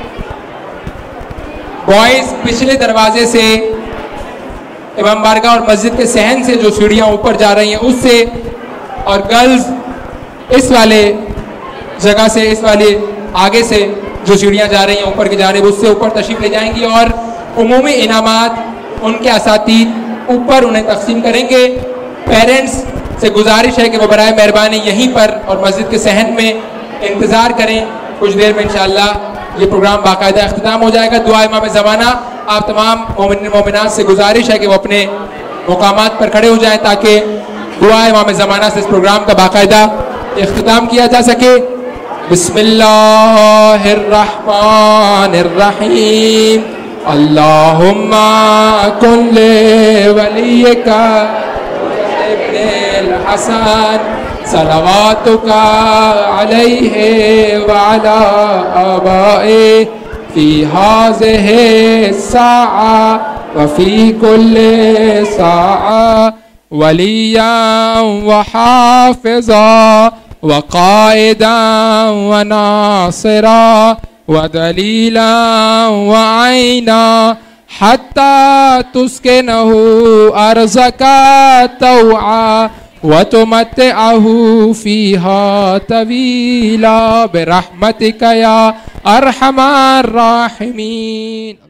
[SPEAKER 1] बॉयज पिछले दरवाजे से इमाम बारगाह और मस्जिद के सहन से जो सीढ़ियाँ ऊपर जा रही हैं उससे, और गर्ल्स इस वाले जगह से, इस वाले आगे से जो सीढ़ियाँ जा रही हैं ऊपर की जानिब, उससे ऊपर तशरीफ ले जाएंगी और उमूमी इनामात उनके असातीद ऊपर उन्हें तकसीम करेंगे। पेरेंट्स से गुजारिश है कि वो बराए मेहरबानी यहीं पर और मस्जिद के सहन में इंतज़ार करें। कुछ देर में इंशाअल्लाह ये प्रोग्राम बाकायदा अख्तिताम हो जाएगा। दुआ इमाम ज़माना आप तमाम मोमिन मोमिनात से गुजारिश है कि वो अपने मुकामात पर खड़े हो जाएं ताकि दुआ इमाम ज़माना से इस प्रोग्राम का बाकायदा अख्तिताम किया जा सके। बिस्मिल्लाहिर्रहमानिर्रहीम। अल्लाहुम्मा कुन ले वलियका इब्नुल हसन सलवातुका अलैहि व अला आबाए फी हाज़िहि साआ व फी कुल्ली साआ वलिय्यन व हाफ़िज़ा व क़ाइदन व नासिरा व दलीलन व ऐना हत्ता तुस्किनहु अर्ज़का तौआ व तुमत्तिअहु फ़ीहा तवीला बिरहमतिका या अरहमर राहिमीन।